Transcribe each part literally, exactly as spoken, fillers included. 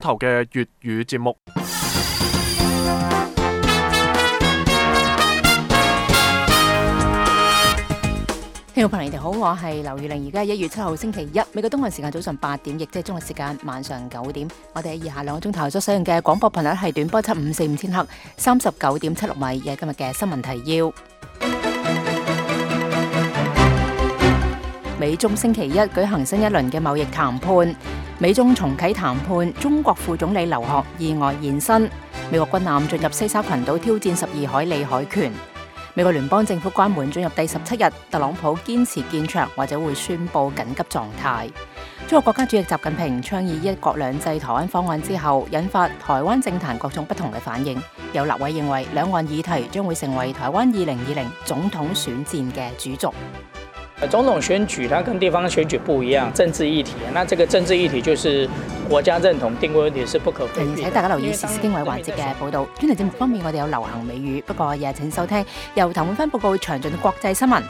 頭嘅粵語節目。 聽眾朋友，你哋好，我係劉月玲。而家係一月七號星期一，美國東岸時間早上八點，亦即係中國時間晚上九點。我哋喺以下兩個鐘頭所使用嘅廣播頻率係短波七五四五千赫，三十九點七六米。嘅今日嘅新聞提要：美中星期一舉行新一輪嘅貿易談判，美中重啟談判，中國副總理劉鶴意外現身。美國軍艦進入西沙群島挑戰十二海里海權。美國聯邦政府關門進入第十七日，特朗普堅持建牆或者會宣布緊急狀態。中國國家主席習近平倡議一國兩制台灣方案之後，引發台灣政壇各種不同嘅反應。有立委認為兩岸議題將會成為台灣二零二零總統選戰嘅主軸。 總統選舉它跟地方選舉不一樣，政治議題，那這個政治議題就是國家認同定位問題是不可迴避。 請大家留意時事經緯環節嘅報道。專題節目方面，我哋有流行美語，不過也請收聽由譚滿芬報告詳盡嘅國際新聞。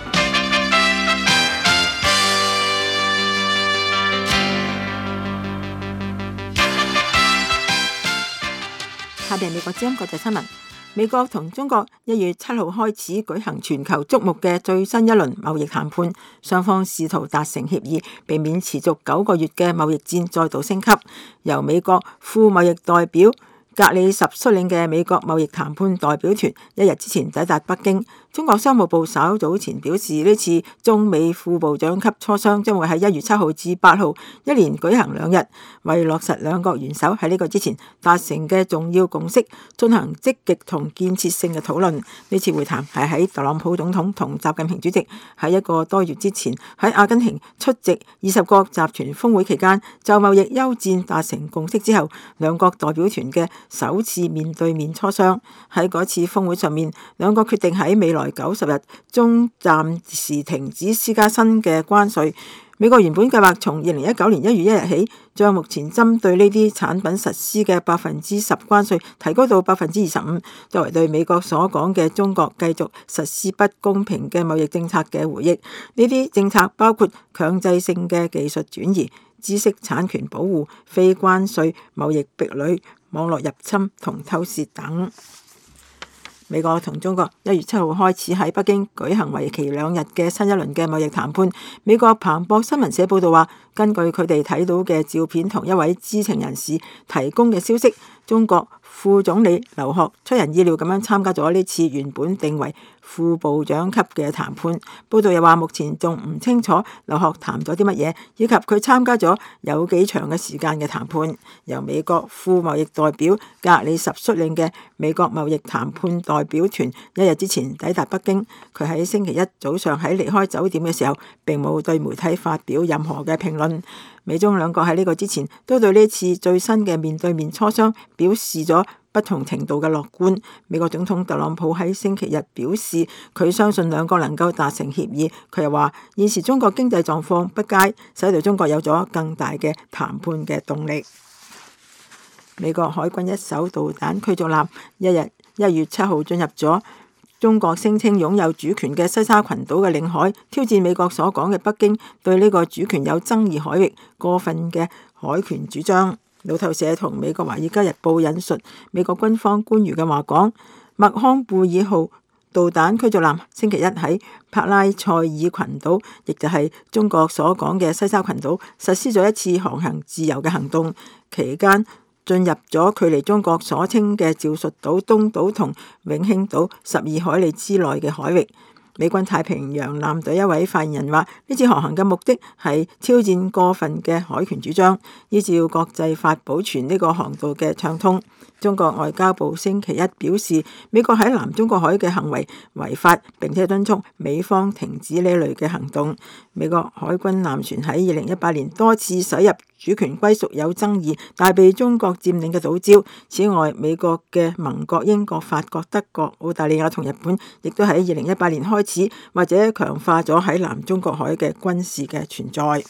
下邊美國之音國際新聞。美國同中國一月七號開始舉行全球矚目嘅最新一輪貿易談判，雙方試圖達成協議，避免持續九個月嘅貿易戰再度升級。由美國副貿易代表格里什率領嘅美國貿易談判代表團一日之前抵達北京。中國商務部稍早前表示，呢次中美副部長級磋商將會喺一月七號至八號一連舉行兩日，為落實兩國元首喺呢個之前達成嘅重要共識，進行積極同建設性嘅討論。呢次會談係喺特朗普總統同習近平主席喺一個多月之前喺阿根廷出席二十國集團峰會期間就貿易休戰達成共識之後，兩國代表團嘅首次面對面磋商。喺嗰次峰會上面，兩國決定喺未來九十日中暫時停止施加新嘅關稅。美國原本計劃從二零一九年一月一日起，將目前針對呢啲產品實施嘅百分之十關稅提高到百分之二十五，作為對美國所講嘅中國繼續實施不公平嘅貿易政策嘅回應。呢啲政策包括強制性嘅技術轉移、知識產權保護、非關稅貿易壁壘、網絡入侵同偷竊等。美國同中國一月七號開始喺北京舉行為期兩日嘅新一輪嘅貿易談判。美國彭博新聞社報道話，根據佢哋睇到嘅照片同一位知情人士提供嘅消息，中國副總理劉鶴出人意料咁樣參加咗呢次原本定為副部長級嘅談判。報道又話，目前仲唔清楚劉鶴談咗啲乜嘢，以及佢參加咗有幾長嘅時間嘅談判。由美國副貿易代表格里什率領嘅美國貿易談判代表團一日之前抵達北京。佢喺星期一早上喺離開酒店嘅時候，並冇對媒體發表任何嘅評論。美中兩國喺呢個之前都對呢次最新嘅面對面磋商表示咗不同程度嘅樂觀。美國總統特朗普喺星期日表示，佢相信兩國能夠達成協議。佢又話，現時中國經濟狀況不佳，使到中國有咗更大嘅談判嘅動力。美國海軍一艘導彈驅逐艦一日一月七號進入咗中國聲稱擁有主權嘅西沙群島嘅領海，挑戰美國所講嘅北京對呢個主權有爭議海域過分嘅海權主張。路透社同美國華爾街日報引述美國軍方官員嘅話講，麥康貝爾號導彈驅逐艦星期一喺帕拉塞爾群島，亦就係中國所講嘅西沙群島，實施咗一次航行自由嘅行動，期間進入咗距離中國所稱嘅趙述島、東島同永興島十二海里之內嘅海域。美軍太平洋艦隊一位發言人話，呢次航行嘅目的係挑戰過分嘅海權主張，依照國際法保存呢個航道嘅暢通。中國外交部星期一表示，美國喺南中國海嘅行為違法，並且敦促美方停止呢類嘅行動。美國海軍艦船喺二零一八年多次駛入主權歸屬有爭議但被中國佔領嘅島礁。此外，美國嘅盟國英國、法國、德國、澳大利亞同日本亦都喺二零一八年開始或者強化咗喺南中國海嘅軍事嘅存在。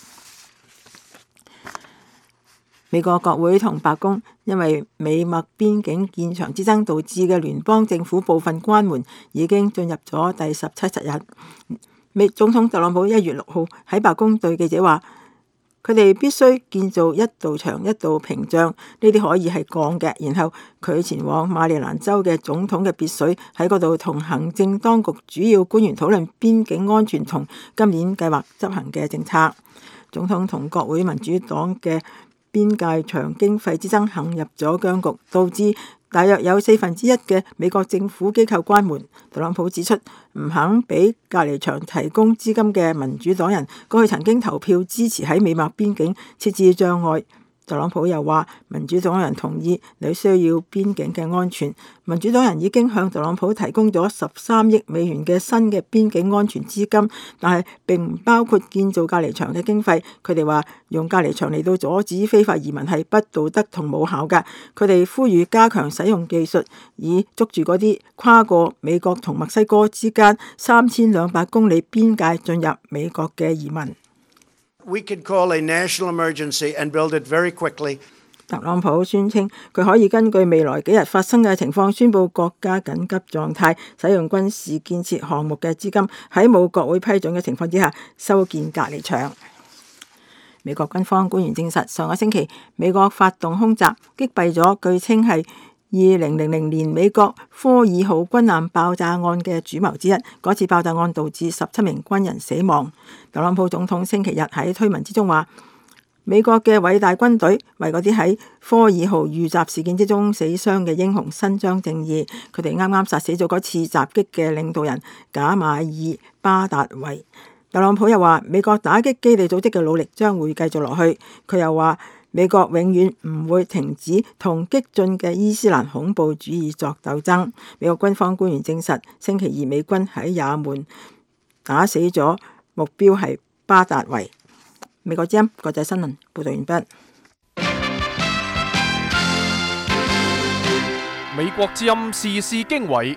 美國國會同白宮因為美墨邊境建牆之爭導致嘅聯邦政府部分關門已經進入咗第十七日。美總統特朗普一月六號喺白宮對記者話， 佢哋必須建造一道牆一道屏障，呢啲可以係鋼嘅。然後佢前往馬里蘭州嘅總統嘅別墅，喺嗰度同行政當局主要官員討論邊境安全同今年計劃執行嘅政策。總統同國會民主黨嘅邊界牆經費之爭陷入咗僵局，導致大約有四分之一嘅美國政府機構關門。特朗普指出，唔肯俾隔離牆提供資金嘅民主黨人過去曾經投票支持喺美墨邊境設置障礙。特朗普又話，民主黨人同意你需要邊境嘅安全。民主黨人已經向特朗普提供咗十三億美元嘅新嘅邊境安全資金，但係並唔包括建造隔離牆嘅經費。佢哋話用隔離牆嚟到阻止非法移民係不道德同無效㗎。佢哋呼籲加強使用技術，以捉住嗰啲跨過美國同墨西哥之間三千兩百公里邊界進入美國嘅移民。 We can call a national emergency and build it very quickly. 特朗普宣稱佢可以根據未來幾日發生嘅情況宣佈國家緊急狀態，使用軍事建設項目嘅資金喺冇國會批准嘅情況之下修建隔離牆。美國軍方官員證實，上個星期美國發動空襲，擊斃咗據稱係二零零零年美國科爾號軍艦爆炸案嘅主謀之一。嗰次爆炸案導致十七名軍人死亡。特朗普總統星期日喺推文之中話，美國嘅偉大軍隊為嗰啲喺科爾號遇襲事件之中死傷嘅英雄伸張正義。佢哋啱啱殺死咗嗰次襲擊嘅領導人賈馬爾巴達維。特朗普又話，美國打擊基地組織嘅努力將會繼續落去。佢又話，美國永遠唔會停止同激進嘅伊斯蘭恐怖主義作鬥爭。美國軍方官員證實，星期二美軍喺也門打死咗目標係巴達維。美國之音國際新聞報道完畢。 美國之音時事經緯，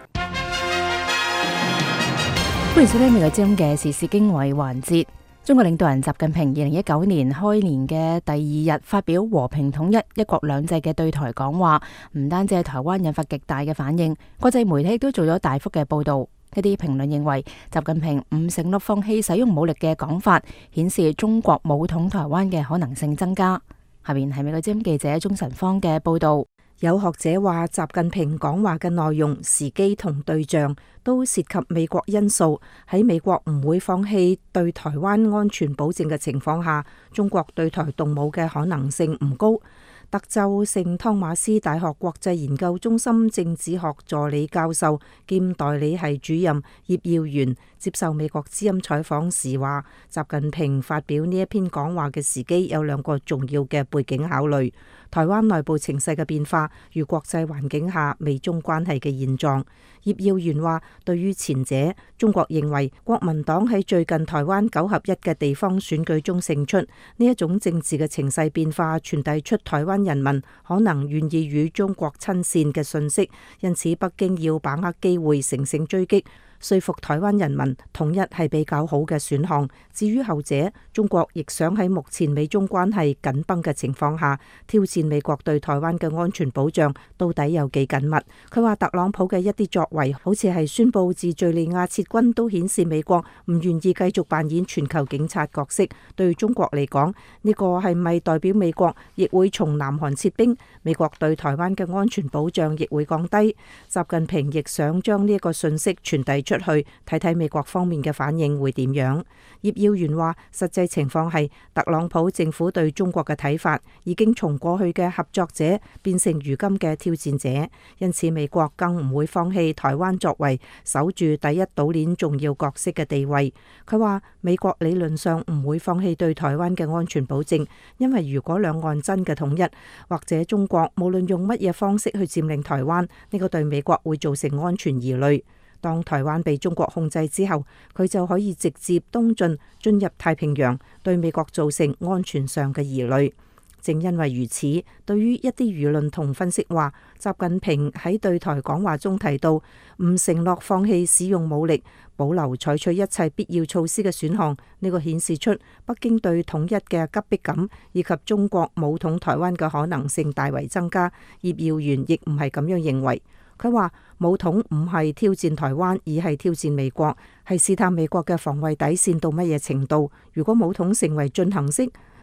歡迎收聽美國之音嘅時事經緯環節。中國領導人習近平二零一九年開年嘅第二日發表和平統一、一國兩制嘅對台講話，唔單止係台灣引發極大嘅反應，國際媒體都做咗大幅嘅報道。一啲評論認為，習近平唔承諾放棄使用武力嘅講法，顯示中國武統台灣嘅可能性增加。下面係美國之音記者鍾晨芳嘅報道。 有學者話，習近平講話嘅內容、時機同對象都涉及美國因素。喺美國唔會放棄對台灣安全保證嘅情況下，中國對台動武嘅可能性唔高。德州聖湯馬斯大學國際研究中心政治學助理教授兼代理系主任葉耀元接受美國之音採訪時話，習近平發表呢一篇講話嘅時機有兩個重要嘅背景考慮：台灣內部情勢嘅變化與國際環境下美中關係嘅現狀。葉耀元話，對於前者，中國認為國民黨喺最近台灣九合一嘅地方選舉中勝出，呢一種政治嘅情勢變化傳遞出台灣人民可能願意與中國親善嘅訊息，因此北京要把握機會乘勝追擊，說服台灣人民統一係比較好嘅選項。至於後者，中國亦想喺目前美中關係緊繃嘅情況下，挑戰美國對台灣嘅安全保障到底有幾緊密。佢話特朗普嘅一啲作為，好似係宣布自敘利亞撤軍，都顯示美國唔願意繼續扮演全球警察角色。對中國嚟講，呢個係咪代表美國亦會從南韓撤兵？美國對台灣嘅安全保障亦會降低。習近平亦想將呢一個訊息傳遞出去，睇睇美國方面嘅反應會點樣。葉耀元話，實際情況係特朗普政府對中國嘅睇法已經從過去嘅合作者變成如今嘅挑戰者，因此美國更唔會放棄台灣作為守住第一島鏈重要角色嘅地位。佢話美國理論上唔會放棄對台灣嘅安全保證，因為如果兩岸真嘅統一，或者中國無論用乜嘢方式去佔領台灣，呢個對美國會造成安全疑慮。當台灣被中國控制之後，佢就可以直接東進進入太平洋，對美國造成安全上嘅疑慮。正因為如此，對於一啲輿論同分析話，習近平喺對台講話中提到唔承諾放棄使用武力，保留採取一切必要措施嘅選項，呢個顯示出北京對統一嘅急迫感，以及中國武統台灣嘅可能性大為增加。葉耀元亦唔係咁樣認為。佢話武統唔係挑戰台灣，而係挑戰美國，係試探美國嘅防衛底線到乜嘢程度。如果武統成為進行式，咁就會對台灣嘅安全保障造成嚴重嘅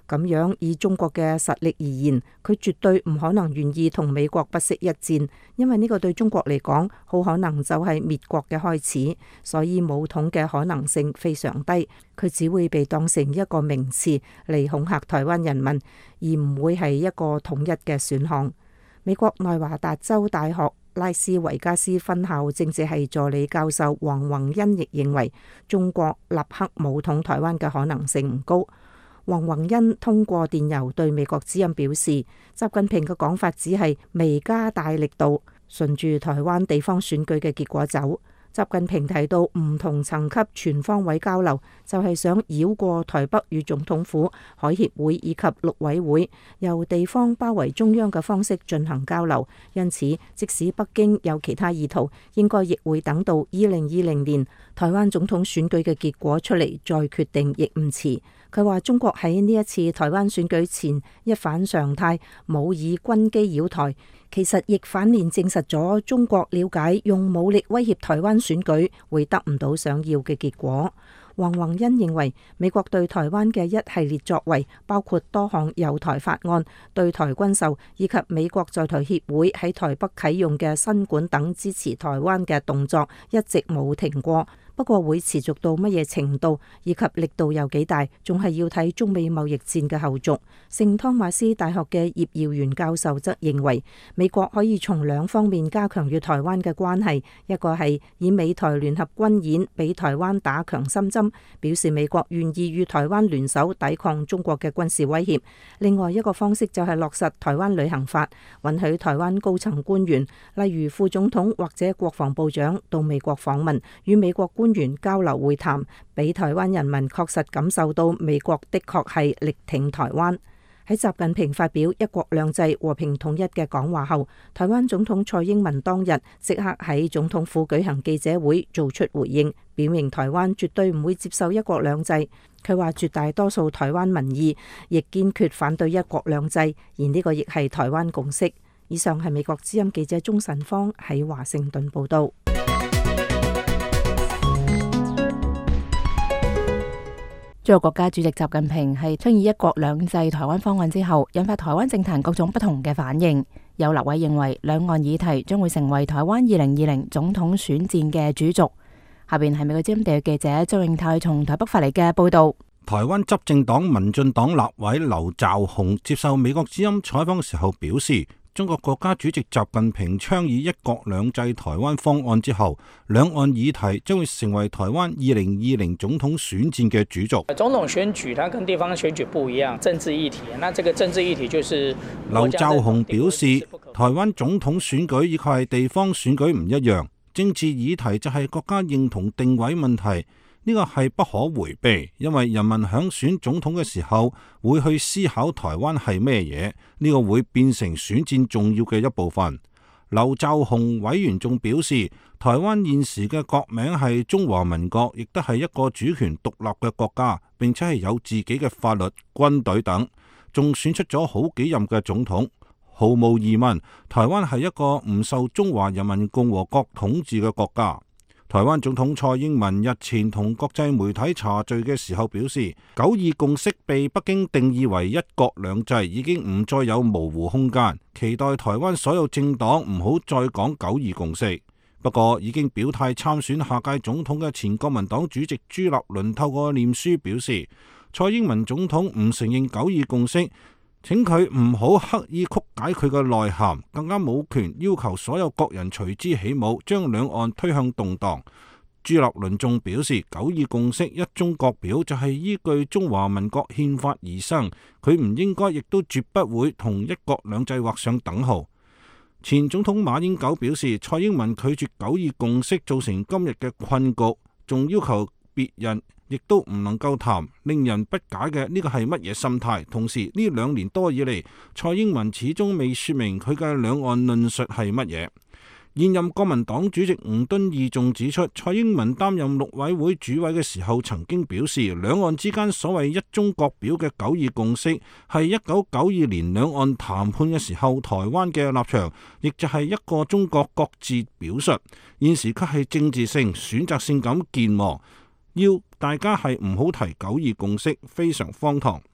咁樣以中國嘅實力而言，佢絕對唔可能願意同美國不惜一戰，因為呢個對中國嚟講，好可能就係滅國嘅開始，所以武統嘅可能性非常低。佢只會被當成一個名詞嚟恐嚇台灣人民，而唔會係一個統一嘅選項。美國內華達州大學拉斯維加斯分校政治系助理教授黃宏恩亦認為，中國立刻武統台灣嘅可能性唔高。黃宏恩通過電郵對美國之音表示，習近平嘅講法只係未加大力度，順住台灣地方選舉嘅結果走。習近平提到唔同層級全方位交流，就係想繞過台北與總統府、海協會以及陸委會，由地方包圍中央嘅方式進行交流。因此，即使北京有其他意圖，應該亦會等到二零二零年台灣總統選舉嘅結果出嚟再決定，亦唔遲。佢話中國喺呢一次台灣選舉前一反常態，冇以軍機擾台，其實亦反面證實咗中國了解用武力威脅台灣選舉會得唔到想要嘅結果。黃宏恩認為，美國對台灣嘅一系列作為，包括多項友台法案、對台軍售以及美國在台協會喺台北啟用嘅新館等支持台灣嘅動作，一直冇停過。不過會持續到乜嘢程度，以及力度有幾大，仲係要睇中美貿易戰嘅後續。聖湯馬斯大學嘅葉耀元教授則認為，美國可以從兩方面加強與台灣嘅關係，一個係以美台聯合軍演俾台灣打強心針，表示美國願意與台灣聯手抵抗中國嘅軍事威脅。另外一個方式就係落實台灣旅行法，允許台灣高層官員，例如副總統或者國防部長到美國訪問，與美國官員交流會談，俾台灣人民確實感受到美國的確係力挺台灣。喺習近平發表一國兩制和平統一嘅講話後，台灣總統蔡英文當日即刻喺總統府舉行記者會做出回應，表明台灣絕對唔會接受一國兩制。佢話絕大多數台灣民意亦堅決反對一國兩制，而呢個亦係台灣共識。以上係美國之音記者鍾晨芳喺華盛頓報道。 中國國家主席習近平係倡議一國兩制台灣方案之後，引發台灣政壇各種不同嘅反應。有立委認為，兩岸議題將會成為台灣二零二零總統選戰嘅主軸。下邊係美國之音地記者周永泰從台北發嚟嘅報道。 台灣執政黨民進黨立委劉兆鴻接受美國之音採訪嘅時候表示，中國國家主席習近平倡議一國兩制台灣方案之後，兩岸議題將會成為台灣二零二零總統選戰嘅主軸。 總統選舉它跟地方選舉不一樣，政治議題，那這個政治議題就是劉兆鴻表示，台灣總統選舉以及係地方選舉唔一樣，政治議題就係國家認同定位問題。呢個係不可迴避，因為人民響選總統嘅時候會去思考台灣係咩嘢，呢個會變成選戰重要嘅一部分。劉兆鴻委員仲表示，台灣現時嘅國名係中華民國，亦都係一個主權獨立嘅國家，並且係有自己嘅法律、軍隊等，仲選出咗好幾任嘅總統。毫無疑問，台灣係一個唔受中華人民共和國統治嘅國家。台灣總統蔡英文日前同國際媒體茶敘嘅時候表示，九二共識被北京定義為一國兩制，已經唔再有模糊空間，期待台灣所有政黨唔好再講九二共識。不過已經表態參選下屆總統嘅前國民黨主席朱立倫透過臉書表示，蔡英文總統唔承認九二共識，請佢唔好刻意曲解佢嘅內涵，更加冇權要求所有國人隨之起舞，將兩岸推向動盪。朱立倫仲表示，九二共識一中各表就係依據中華民國憲法而生，佢唔應該亦都絕不會同一國兩制畫上等號。前總統馬英九表示，蔡英文拒絕九二共識造成今日嘅困局，仲要求別人亦都唔能夠談，令人不解嘅呢個係乜嘢心態？同時呢兩年多以嚟，蔡英文始終未說明佢嘅兩岸論述係乜嘢。現任國民黨主席吳敦義仲指出，蔡英文擔任陸委會主委嘅時候曾經表示，兩岸之間所謂一中各表嘅九二共識係一九九二年兩岸談判嘅時候台灣嘅立場，亦就係一個中國各自表述，現時卻係政治性選擇性咁健忘，要大家係唔好提九二共識，非常荒唐。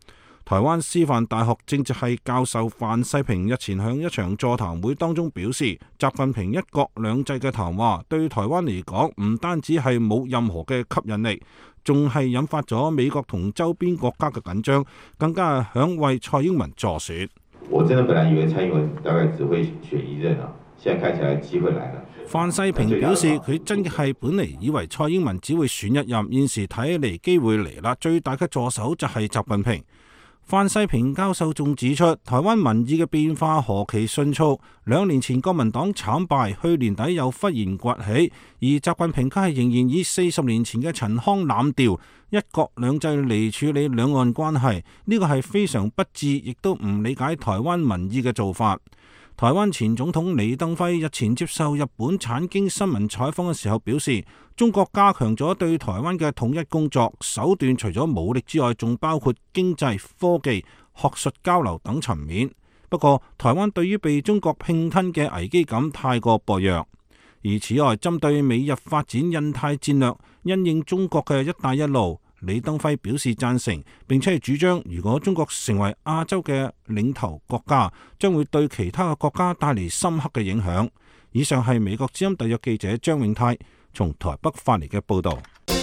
台灣師範大學政治系教授范世平日前向一場座談會當中表示，習近平一國兩制嘅談話對台灣嚟講唔單止係冇任何嘅吸引力，仲係引發咗美國同周邊國家嘅緊張，更加係想為蔡英文助選。 我真的本來以為蔡英文大概只會選一任啊，現在看起來機會來了。 范世平表示，佢真係本嚟以為蔡英文只會選一任，現時睇起嚟機會嚟啦，最大嘅助手就係習近平。范世平教授仲指出，台灣民意嘅變化何其迅速，兩年前國民黨慘敗，去年底又忽然崛起，而習近平卻係仍然以四十年前嘅陳腔濫調，一國兩制嚟處理兩岸關係，呢個係非常不智，亦都唔理解台灣民意嘅做法。台灣前總統李登輝日前接受日本產經新聞採訪嘅時候表示，中國加強咗對台灣嘅統一工作，手段除咗武力之外，仲包括經濟、科技、學術交流等層面。不過，台灣對於被中國併吞嘅危機感太過薄弱。而此外，針對美日發展印太戰略，因應中國嘅一帶一路，李登輝表示贊成，並且係主張，如果中國成為亞洲嘅領頭國家，將會對其他嘅國家帶嚟深刻嘅影響。以上係美國之音特約記者張永泰從台北發嚟嘅報導。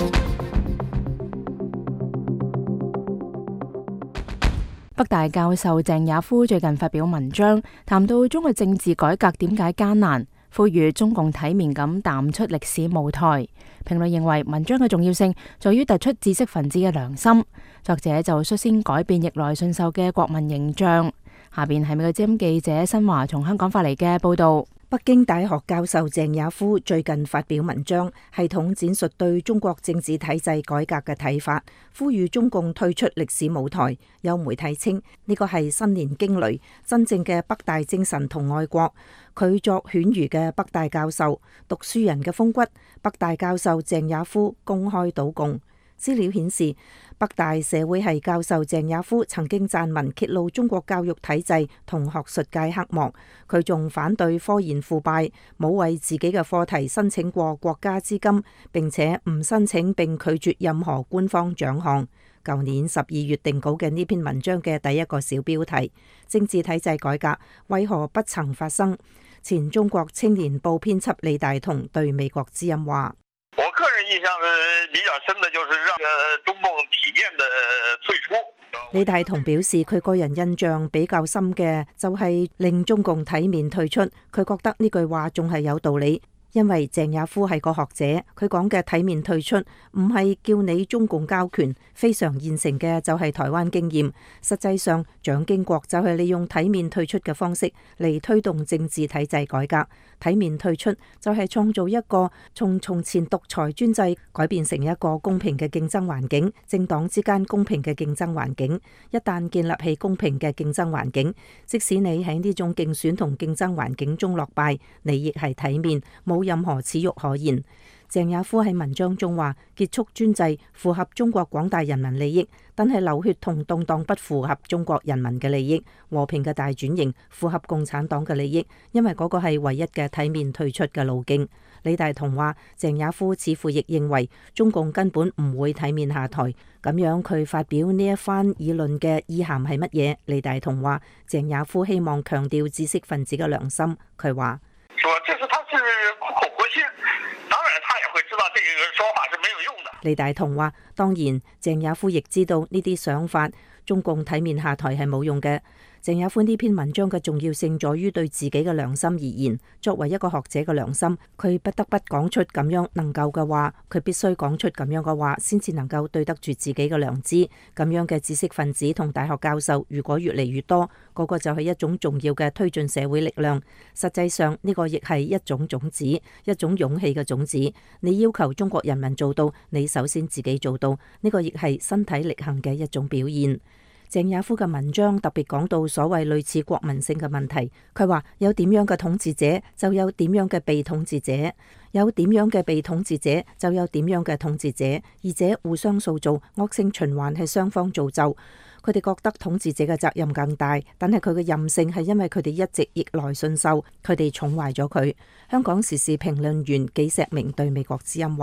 北大教授鄭也夫最近發表文章，談到中國政治改革點解艱難，呼籲中共體面咁淡出歷史舞台。評論認為文章嘅重要性在於突出知識分子嘅良心。作者就率先改變逆來順受嘅國民形象。下邊係美國之音記者新華從香港發嚟嘅報道。 北京大學教授鄭也夫最近發表文章，系統闡述對中國政治體制改革嘅睇法，呼籲中共退出歷史舞台。有媒體稱呢個係新年驚雷，真正嘅北大精神同愛國。佢作犬儒嘅北大教授，讀書人嘅風骨。北大教授鄭也夫公開倒共。資料顯示，北大社會系教授鄭也夫曾經撰文揭露中國教育體制同學術界黑幕。佢仲反對科研腐敗，冇為自己嘅課題申請過國家資金，並且唔申請並拒絕任何官方獎項。舊年十二月定稿嘅呢篇文章嘅第一個小標題：政治體制改革為何不曾發生？前中國青年報編輯李大同對美國之音話： 我個人印象比較深的就是讓中共體面的退出。 李大同表示，佢個人印象比較深嘅就係令中共體面退出。佢覺得呢句話仲係有道理。因為鄭也夫係個學者，佢講嘅體面退出唔係叫你中共交權，非常現成嘅就係台灣經驗。實際上，蔣經國就係利用體面退出嘅方式嚟推動政治體制改革。體面退出就係創造一個從從前獨裁專制改變成一個公平嘅競爭環境，政黨之間公平嘅競爭環境。一旦建立起公平嘅競爭環境，即使你喺呢種競選同競爭環境中落敗，你亦係體面，冇任何恥辱可言。鄭也夫喺文章中話，結束專制符合中國廣大人民利益，但係流血同動盪不符合中國人民嘅利益。和平嘅大轉型符合共產黨嘅利益，因為嗰個係唯一嘅體面退出嘅路徑。李大同話，鄭也夫似乎亦認為中共根本唔會體面下台。咁樣佢發表呢一番議論嘅意涵係乜嘢？李大同話，鄭也夫希望強調知識分子嘅良心。佢話：李大同話，當然鄭也夫亦知道呢啲想法，中共體面下台係冇用嘅。鄭也夫呢篇文章嘅重要性在於對自己嘅良心而言，作為一個學者嘅良心，佢不得不講出咁樣能夠嘅話，佢必須講出咁樣嘅話，先至能夠對得住自己嘅良知。咁樣嘅知識分子同大學教授，如果越嚟越多，嗰個就係一種重要嘅推進社會力量。實際上呢個亦係一種種子，一種勇氣嘅種子。你要求中國人民做到，你首先自己做到，呢個亦係身體力行嘅一種表現。鄭也夫嘅文章特別講到所謂類似國民性嘅問題。佢話有點樣嘅統治者，就有點樣嘅被統治者；有點樣嘅被統治者，就有點樣嘅統治者。二者互相塑造，惡性循環係雙方造就。佢哋覺得統治者嘅責任更大，但係佢嘅任性係因為佢哋一直逆來順受，佢哋寵壞咗佢。香港時事評論員紀石明對美國之音話：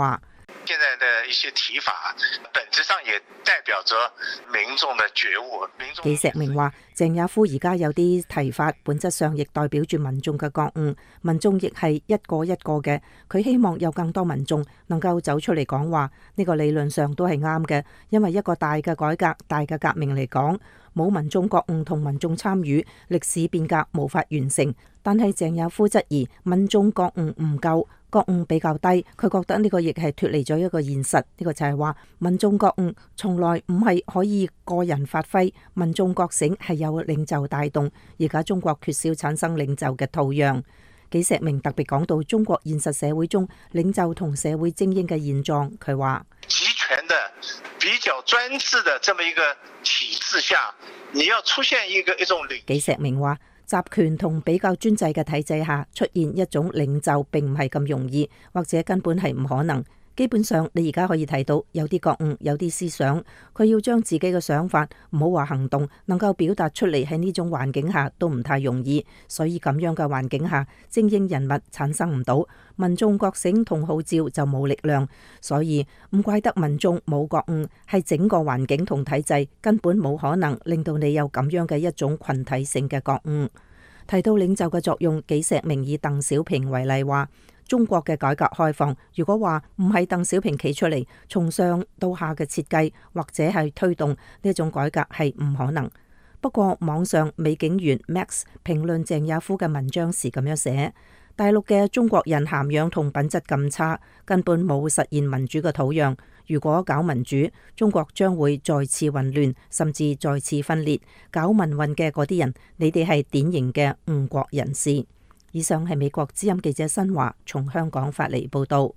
現在的一些提法，本質上也代表着民眾的覺悟。 紀石明話，鄭也夫而家有啲提法，本質上亦代表住民眾嘅覺悟，民眾亦係一個一個嘅。佢希望有更多民眾能夠走出嚟講話，呢個理論上都係啱嘅，因為一個大嘅改革、大嘅革命嚟講，冇民眾覺悟同民眾參與，歷史變革無法完成。但係鄭也夫質疑民眾覺悟唔夠。覺悟比較低，佢覺得呢個亦係脫離咗一個現實。呢個就係話民眾覺悟從來唔係可以個人發揮，民眾覺醒係有領袖帶動。而家中國缺少產生領袖嘅土壤。紀石明特別講到中國現實社會中領袖同社會精英嘅現狀，佢話集權的、比較專制的這麼一個體制下，你要出現一個一種領。 紀石明話。集權同比較專制嘅體制下出現一種領袖並唔係咁容易，或者根本係唔可能。基本上你而家可以睇到有啲覺悟，有啲思想，佢要將自己嘅想法，唔好話行動，能夠表達出嚟，喺呢種環境下都唔太容易。所以咁樣嘅環境下，精英人物產生唔到，民眾覺醒同號召就冇力量。所以唔怪得民眾冇覺悟，係整個環境同體制根本冇可能令到你有咁樣嘅一種群體性嘅覺悟。提到領袖嘅作用，紀石明以鄧小平為例話。中國嘅改革開放，如果話唔係鄧小平企出嚟，從上到下嘅設計或者係推動呢種改革係唔可能。不過網上美警員 Max 評論鄭也夫嘅文章時咁樣寫：大陸嘅中國人涵養同品質咁差，根本冇實現民主嘅土壤。如果搞民主，中國將會再次混亂，甚至再次分裂。搞民運嘅嗰啲人，你哋係典型嘅誤國人士。以上係美國之音記者新華從香港發嚟報道。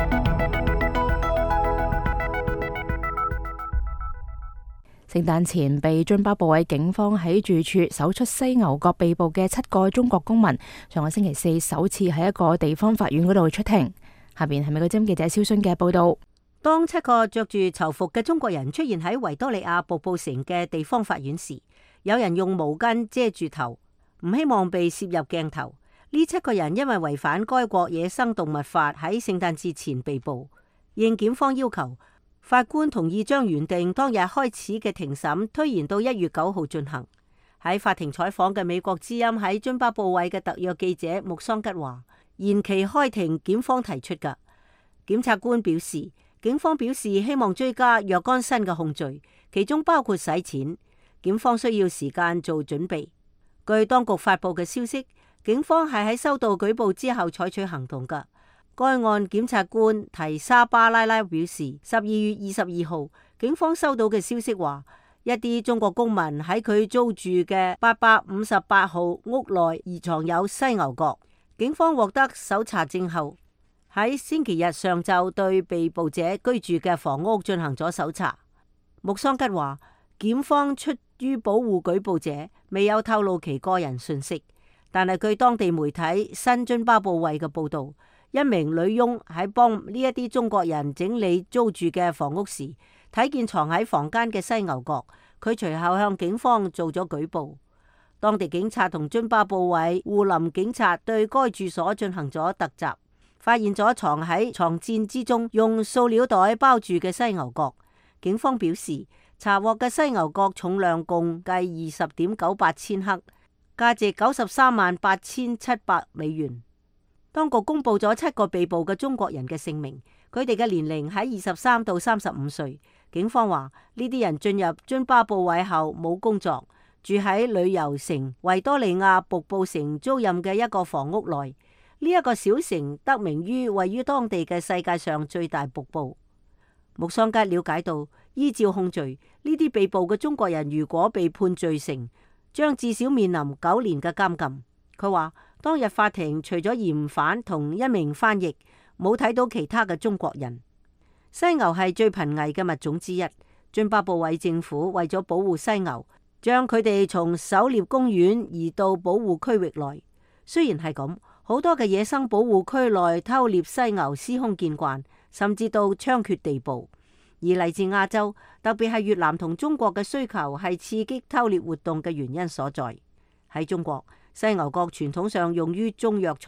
聖誕前被津巴布韋警方喺住處搜出犀牛角被捕嘅七個中國公民，上個星期四首次喺一個地方法院嗰度出庭。下邊係美國之音記者蕭迅嘅報道。 當七個着住囚服嘅中國人出現喺維多利亞瀑布城嘅地方法院時，有人用毛巾遮住頭，唔希望被攝入鏡頭。呢七個人因為違反該國野生動物法喺聖誕節前被捕，應檢方要求，法官同意將原定當日開始嘅庭審推延到一月九號進行。喺法庭採訪嘅美國之音喺津巴布韋嘅特約記者穆桑吉話：延期開庭檢方提出㗎。檢察官表示，警方表示希望追加若干新嘅控罪，其中包括洗錢。檢方需要時間做準備。據當局發布嘅消息，警方係喺收到舉報之後採取行動㗎。該案檢察官提沙巴拉拉表示，十二月二十二號，警方收到嘅消息話，一啲中國公民喺佢租住嘅八百五十八號屋內疑藏有犀牛角。警方獲得搜查證後，喺星期日上晝對被捕者居住嘅房屋進行咗搜查。穆桑吉話，檢方出於保護舉報者，未有透露其個人信息。但係據當地媒體新津巴布韋嘅報道，一名女傭喺幫呢一啲中國人整理租住嘅房屋時，睇見藏喺房間嘅犀牛角，佢隨後向警方做咗舉報。當地警察同津巴布韋護林警察對該住所進行咗突襲，發現咗藏喺床墊之中用塑料袋包住嘅犀牛角。警方表示，查獲嘅犀牛角重量共計二十點九八千克。價值九十三萬八千七百美元。當局公布咗七個被捕嘅中國人嘅姓名，佢哋嘅年齡喺二十三到三十五歲。警方話呢啲人進入津巴布韋後冇工作，住喺旅遊城維多利亞瀑布城租賃嘅一個房屋內。呢、這、一個小城得名於位於當地嘅世界上最大瀑布。穆桑吉了解到，依照控罪，呢啲被捕嘅中國人如果被判罪成，將至少面臨九年嘅監禁。佢話當日法庭除咗嫌犯同一名翻譯，冇睇到其他嘅中國人。犀牛係最瀕危嘅物種之一。津巴布韋政府為咗保護犀牛，將佢哋從狩獵公園移到保護區域內。雖然係咁，好多嘅野生保護區內偷獵犀牛司空見慣，甚至到猖獗地步。而嚟自亞洲，特別係越南同中國嘅需求係刺激偷獵活動嘅原因所在。喺中國，犀牛角傳統上用於中藥材，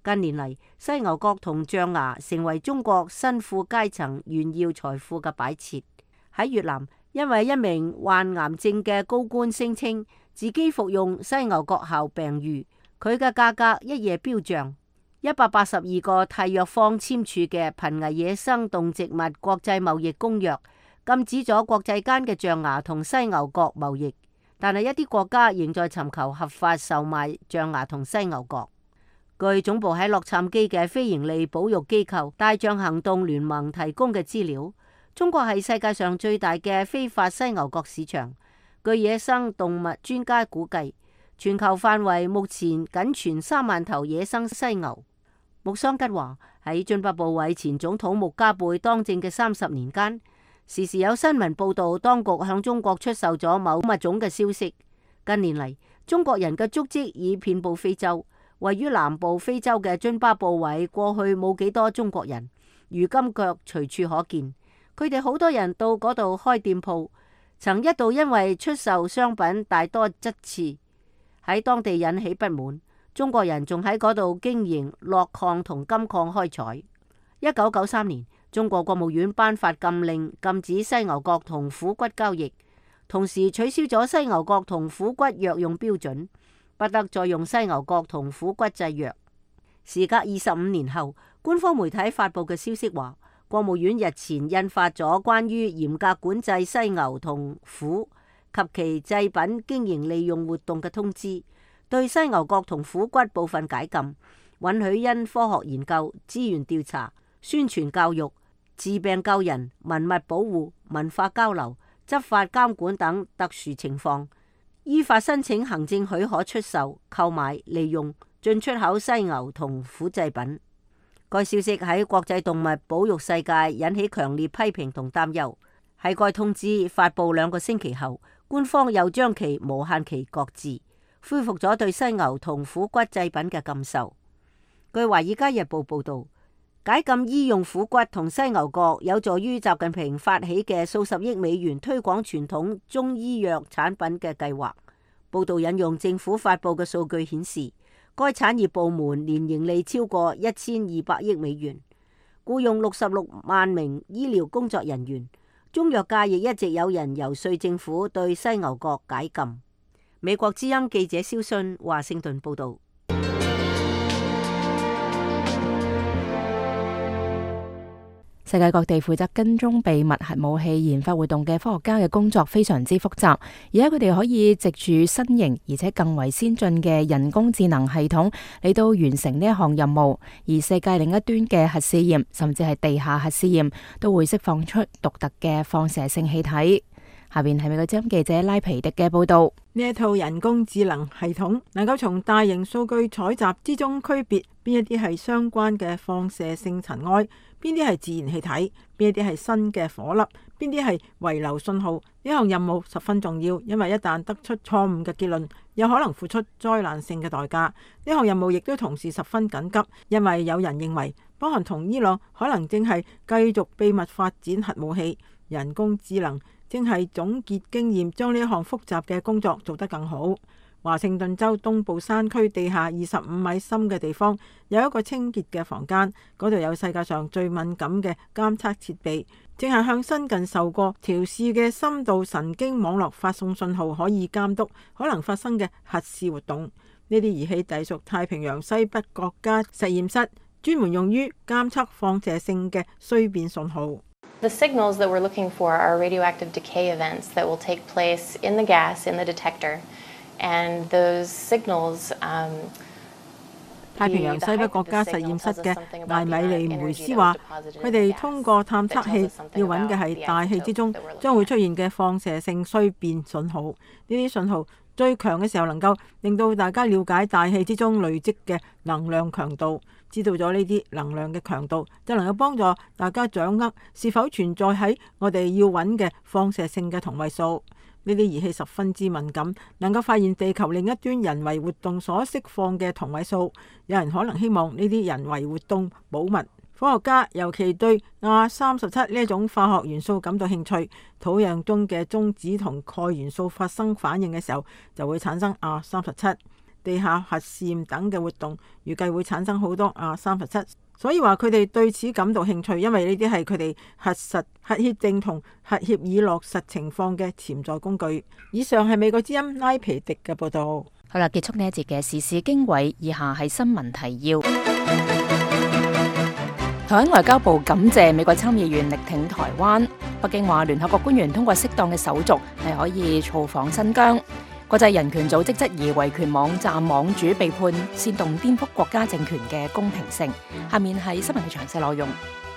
近年嚟，犀牛角同象牙成為中國新富階層炫耀財富嘅擺設。喺越南，因為一名患癌症嘅高官聲稱自己服用犀牛角後病愈，佢嘅價格一夜飆漲。一百八十二個締約方簽署嘅瀕危野生動植物國際貿易公約，禁止咗國際間嘅象牙同犀牛角貿易，但係一啲國家仍在尋求合法售賣象牙同犀牛角。據總部喺洛杉磯嘅非營利保育機構大象行動聯盟提供嘅資料，中國係世界上最大嘅非法犀牛角市場。據野生動物專家估計，全球範圍目前僅存三萬頭野生犀牛。穆桑吉話喺津巴布韋前總統穆加貝當政嘅三十年間，時時有新聞報道當局向中國出售咗某物種嘅消息。近年嚟，中國人嘅足跡已遍布非洲。位於南部非洲嘅津巴布韋過去冇幾多中國人，如今卻隨處可見。佢哋好多人到嗰度開店鋪，曾一度因為出售商品大多質次，喺當地引起不滿。中國人仲喺嗰度經營鉬礦同金礦開採。一九九三年，中國國務院頒發禁令，禁止犀牛角同虎骨交易，同時取消咗犀牛角同虎骨藥用標準，不得再用犀牛角同虎骨製藥。時隔二十五年後，官方媒體發佈嘅消息話，國務院日前印發咗關於嚴格管制犀牛同虎及其製品經營利用活動嘅通知，對犀牛角同虎骨部分解禁，允許因科學研究、資源調查、宣傳教育、治病救人、文物保護、文化交流、執法監管等特殊情況，依法申請行政許可出售、購買、利用、進出口犀牛同虎製品。該消息喺國際動物保育世界引起強烈批評同擔憂。喺該通知發布兩個星期後，官方又將其無限期擱置，恢復咗對犀牛同虎骨製品嘅禁售。據《華爾街日報》報導，解禁醫用虎骨同犀牛角有助於習近平發起嘅數十億美元推廣傳統中醫藥產品嘅計劃。報導引用政府發布嘅數據顯示，該產業部門年盈利超過一千二百億美元，僱用六十六萬名醫療工作人員。中藥界亦一直有人游說政府對犀牛角解禁。美國之音記者蕭信華盛頓報導。 世界各地負責跟蹤秘密核武器研發活動嘅科學家嘅工作非常之複雜，而家佢哋可以藉住新型而且更為先進嘅人工智能系統嚟到完成呢一項任務。而世界另一端嘅核試驗，甚至係地下核試驗，都會釋放出獨特嘅放射性氣體。下邊係美國之音記者拉皮迪嘅報道。 呢一套人工智能系統能夠從大型數據採集之中區別邊一啲係相關嘅放射性塵埃，邊啲係自然氣體，邊一啲係新嘅火粒，邊啲係遺留信號。呢項任務十分重要，因為一旦得出錯誤嘅結論，有可能付出災難性嘅代價。呢項任務亦都同時十分緊急，因為有人認為北韓同伊朗可能正係繼續秘密發展核武器。人工智能正係總結經驗，將呢一項複雜嘅工作做得更好。華盛頓州東部山區地下二十五米深嘅地方有一個清潔嘅房間，嗰度有世界上最敏感嘅監測設備，正係向新近受過調試嘅深度神經網絡發送信號，可以監督可能發生嘅核試活動。呢啲儀器隸屬太平洋西北國家實驗室，專門用於監測放射性嘅衰變信號。 The signals that we're looking for are radioactive decay events that will take place in the gas in the detector, and those signals, um, 太平洋西北國家實驗室嘅艾米利梅斯話，佢哋通過探測器要揾嘅係大氣之中將會出現嘅放射性衰變信號。呢啲信號最強嘅時候能夠令到大家了解大氣之中累積嘅能量強度。知道咗呢啲能量嘅強度，就能夠幫助大家掌握是否存在喺我哋要揾嘅放射性嘅同位素。呢啲儀器十分之敏感，能夠發現地球另一端人為活動所釋放嘅同位素。有人可能希望呢啲人為活動保密。科學家尤其對亞三十七呢一種化學元素感到興趣。土壤中嘅中子同鈣元素發生反應嘅時候，就會產生亞三十七。 地下核試驗等嘅活動，預計會產生好多啊三十七。所以話佢哋對此感到興趣，因為呢啲係佢哋核實核協定同核協議落實情況嘅潛在工具。以上係美國之音拉皮迪嘅報道。 好啦，結束呢一節嘅時事經緯，以下係新聞提要。台灣外交部感謝美國參議員力挺台灣。北京話聯合國官員通過適當嘅手續係可以造訪新疆。國際人權組織質疑維權網站網主被判煽動顛覆國家政權嘅公平性。下面係新聞嘅詳細內容。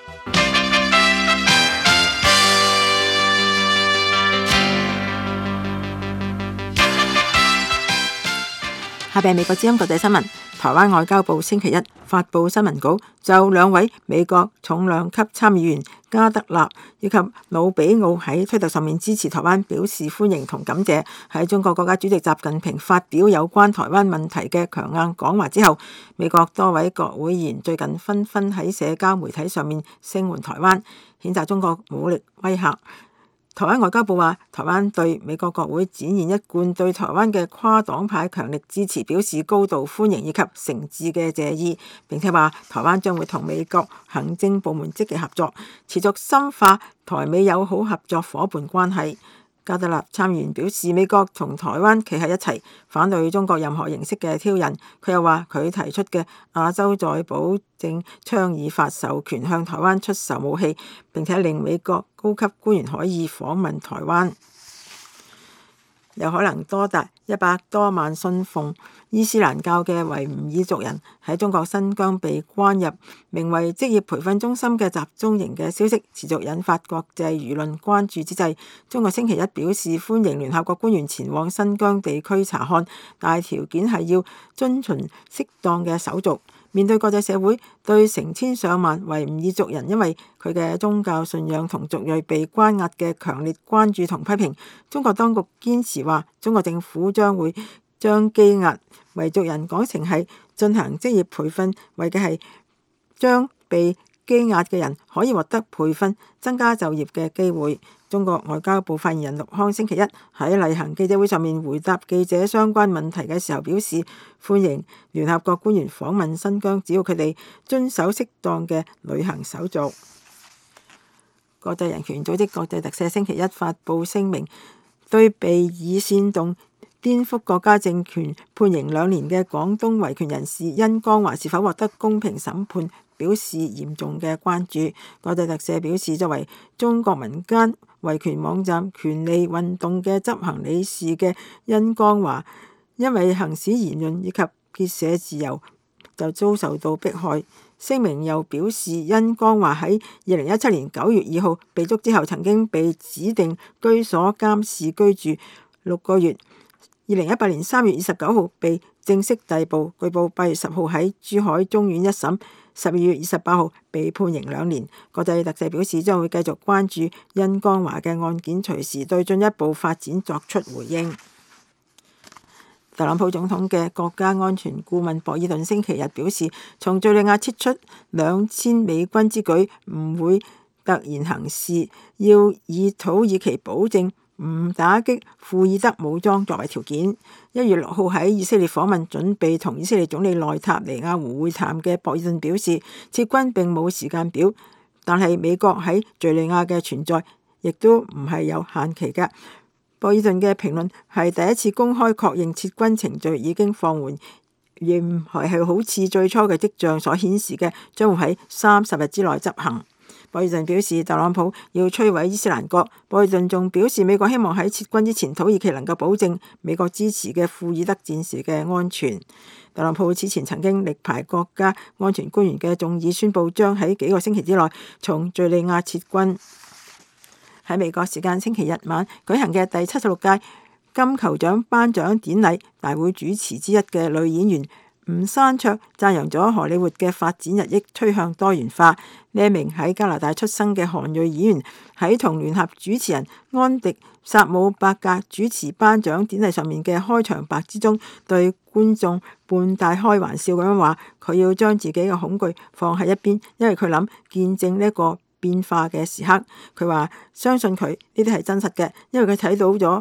下邊美國之音國際新聞。台灣外交部星期一發布新聞稿，就兩位美國重量級參議員加德納以及魯比奧喺推特上面支持台灣表示歡迎同感謝。喺中國國家主席習近平發表有關台灣問題嘅強硬講話之後，美國多位國會議員最近紛紛喺社交媒體上面聲援台灣，譴責中國武力威嚇。台灣外交部話，台灣對美國國會展現一貫對台灣嘅跨黨派強力支持表示高度歡迎以及誠摯嘅謝意，並且話台灣將會同美國行政部門積極合作，持續深化台美友好合作夥伴關係。加德納參議員表示，美國同台灣企喺一齊，反對中國任何形式嘅挑釁。佢又話，佢提出嘅亞洲再保證倡議法授權向台灣出售武器，並且令美國高級官員可以訪問台灣。有可能多達一百多萬信奉伊斯蘭教嘅維吾爾族人喺中國新疆被關入名為職業培訓中心嘅集中營嘅消息，持續引發國際輿論關注之際，中國星期一表示歡迎聯合國官員前往新疆地區查看，但條件係要遵循適當嘅手續。面對國際社會對成千上萬維吾爾族人因為佢嘅宗教信仰同族裔被關押嘅強烈關注同批評，中國當局堅持話，中國政府將會將羈押維族人講成係進行職業培訓，為嘅係將被羈押嘅人可以獲得培訓，增加就業嘅機會。中國外交部發言人陸康星期一喺例行記者會上面回答記者相關問題嘅時候表示，歡迎聯合國官員訪問新疆，只要佢哋遵守適當嘅旅行手續。國際人權組織國際特赦星期一發布聲明，對被以煽動顛覆國家政權判刑兩年嘅廣東維權人士殷江華是否獲得公平審判表示嚴重嘅關注。國際特赦表示，作為中國民間維權網站權利運動嘅執行理事嘅殷江華，因為行使言論以及結社自由就遭受到迫害。聲明又表示，殷江華喺二零一七年九月二號被捉之後，曾經被指定居所監視居住六個月。二零一八年三月二十九號被正式逮捕，據報八月十號喺珠海中院一審，十二月二十八號被判刑兩年。國際特赦表示將會繼續關注殷江華嘅案件，隨時對進一步發展作出回應。特朗普總統嘅國家安全顧問博爾頓星期日表示，從敘利亞撤出兩千美軍之舉唔會突然行事，要以土耳其保證唔打擊庫爾德武裝作為條件。一月六號喺以色列訪問，準備同以色列總理內塔尼亞胡會談嘅博爾頓表示，撤軍並冇時間表，但係美國喺敘利亞嘅存在亦都唔係有限期嘅。博爾頓嘅評論係第一次公開確認撤軍程序已經放緩，而唔係好似最初嘅跡象所顯示嘅，將會喺三十日之內執行。博爾頓表示，特朗普要摧毀伊斯蘭國。博爾頓仲表示，美國希望喺撤軍之前，土耳其能夠保證美國支持嘅庫爾德戰士嘅安全。特朗普此前曾經力排國家安全官員嘅眾議，宣布將喺幾個星期之內從敘利亞撤軍。喺美國時間星期日晚舉行嘅第七十六屆金球獎頒獎典禮，大會主持之一嘅女演員吳珊卓讚揚咗荷里活嘅發展日益趨向多元化。呢一名喺加拿大出生嘅韓裔演員喺同聯合主持人安迪薩姆伯格主持頒獎典禮上面嘅開場白之中，對觀眾半帶開玩笑咁樣話，佢要將自己嘅恐懼放喺一邊，因為佢諗見證呢一個變化嘅時刻。佢話相信佢呢啲係真實嘅，因為佢睇到咗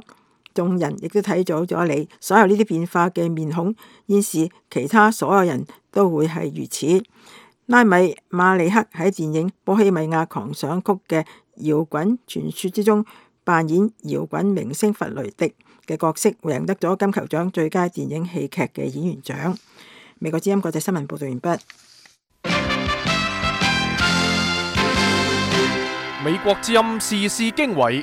眾人亦都睇咗咗你所有呢啲變化嘅面孔，現時其他所有人都會係如此。拉米馬利克喺電影《波希米亞狂想曲》嘅搖滾傳說之中扮演搖滾明星弗雷迪嘅角色，贏得咗金球獎最佳電影戲劇嘅演員獎。美國之音國際新聞報道完畢。 美國之音時事經緯，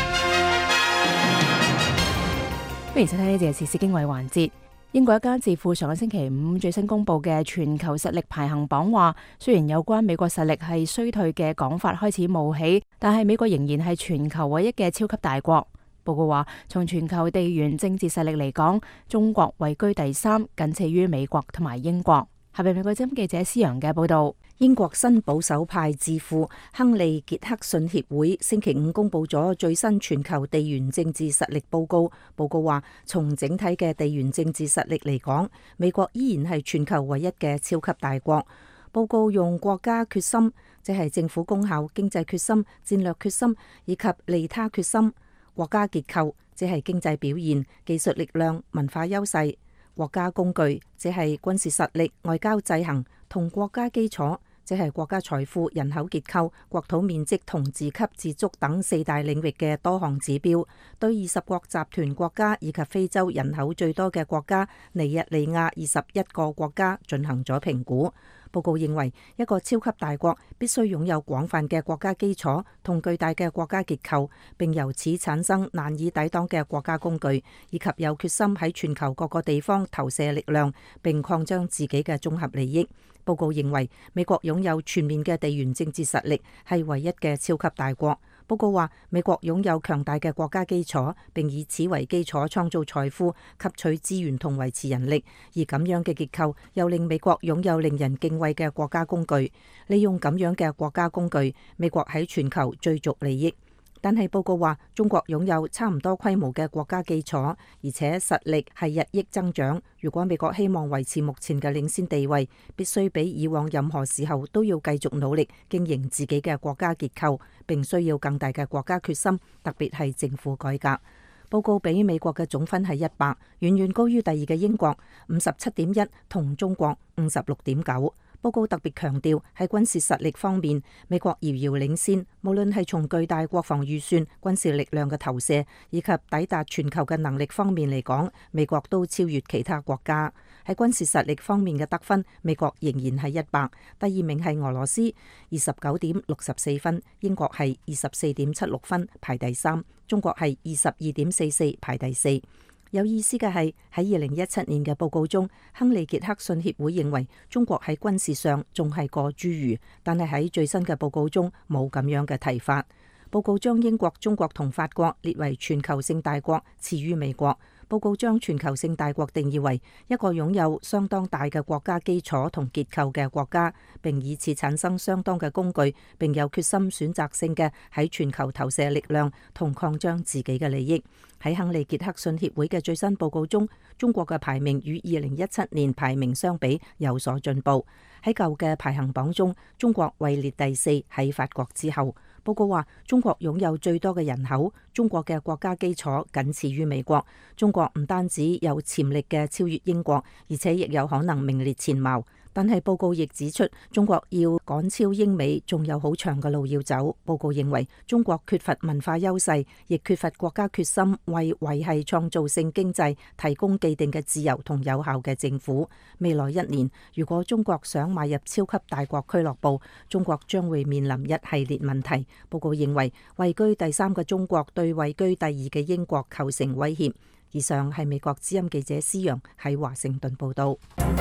歡迎收聽呢節時事經緯環節。英國一間智庫上個星期五最新公布嘅全球實力排行榜話，雖然有關美國實力係衰退嘅講法開始冒起，但係美國仍然係全球唯一嘅超級大國。報告話，從全球地緣政治實力嚟講，中國位居第三，僅次於美國同埋英國。下邊美國之音記者施洋嘅報道。 英國新保守派智庫亨利傑克遜協會星期五公布咗最新全球地緣政治實力報告。報告話，從整體嘅地緣政治實力嚟講，美國依然係全球唯一嘅超級大國。報告用國家決心，即係政府功效、經濟決心、戰略決心以及利他決心；國家結構，即係經濟表現、技術力量、文化優勢；國家工具，即係軍事實力、外交制衡；同國家基礎，即係國家財富、人口結構、國土面積同自給自足等四大領域嘅多項指標，對二十國集團國家以及非洲人口最多嘅國家尼日利亞二十一個國家進行咗評估。報告認為，一個超級大國必須擁有廣泛嘅國家基礎同巨大嘅國家結構，並由此產生難以抵擋嘅國家工具，以及有決心喺全球各個地方投射力量，並擴張自己嘅綜合利益。報告認為，美國擁有全面嘅地緣政治實力，係唯一嘅超級大國。報告話，美國擁有強大嘅國家基礎，並以此為基礎創造財富、吸取資源同維持人力，而咁樣嘅結構又令美國擁有令人敬畏嘅國家工具。利用咁樣嘅國家工具，美國喺全球追逐利益。但係報告話，中國擁有差唔多規模嘅國家基礎，而且實力係日益增長。如果美國希望維持目前嘅領先地位，必須比以往任何時候都要繼續努力經營自己嘅國家結構，並需要更大嘅國家決心，特別係政府改革。報告比美國嘅總分係一百，遠遠高於第二嘅英國五十七點一同中國五十六點九。報告特別強調，喺軍事實力方面，美國遙遙領先。無論係從巨大國防預算、軍事力量嘅投射，以及抵達全球嘅能力方面嚟講，美國都超越其他國家。喺軍事實力方面嘅得分，美國仍然係一百，第二名係俄羅斯，二十九點六十四分；英國係二十四點七六分，排第三；中國係二十二點四四，排第四。有意思嘅係，喺二零一七年嘅報告中，亨利傑克遜協會認為中國喺軍事上仲係個侏儒，但係喺最新嘅報告中冇咁樣嘅提法。報告將英國、中國同法國列為全球性大國，次於美國。報告將全球性大國定義為一個擁有相當大嘅國家基礎同結構嘅國家，並以此產生相當嘅工具，並有決心選擇性嘅喺全球投射力量同擴張自己嘅利益。喺亨利傑克遜協會嘅最新報告中，中國嘅排名與二零一七年排名相比有所進步。喺舊嘅排行榜中，中國位列第四，喺法國之後。報告話，中國擁有最多嘅人口，中國嘅國家基礎僅次於美國。中國唔單止有潛力嘅超越英國，而且亦有可能名列前茅。但係報告亦指出，中國要趕超英美，仲有好長嘅路要走。報告認為，中國缺乏文化優勢，亦缺乏國家決心為維繫創造性經濟提供既定嘅自由同有效嘅政府。未來一年，如果中國想邁入超級大國俱樂部，中國將會面臨一系列問題。報告認為，位居第三嘅中國對位居第二嘅英國構成威脅。以上係美國之音記者施洋喺華盛頓報道。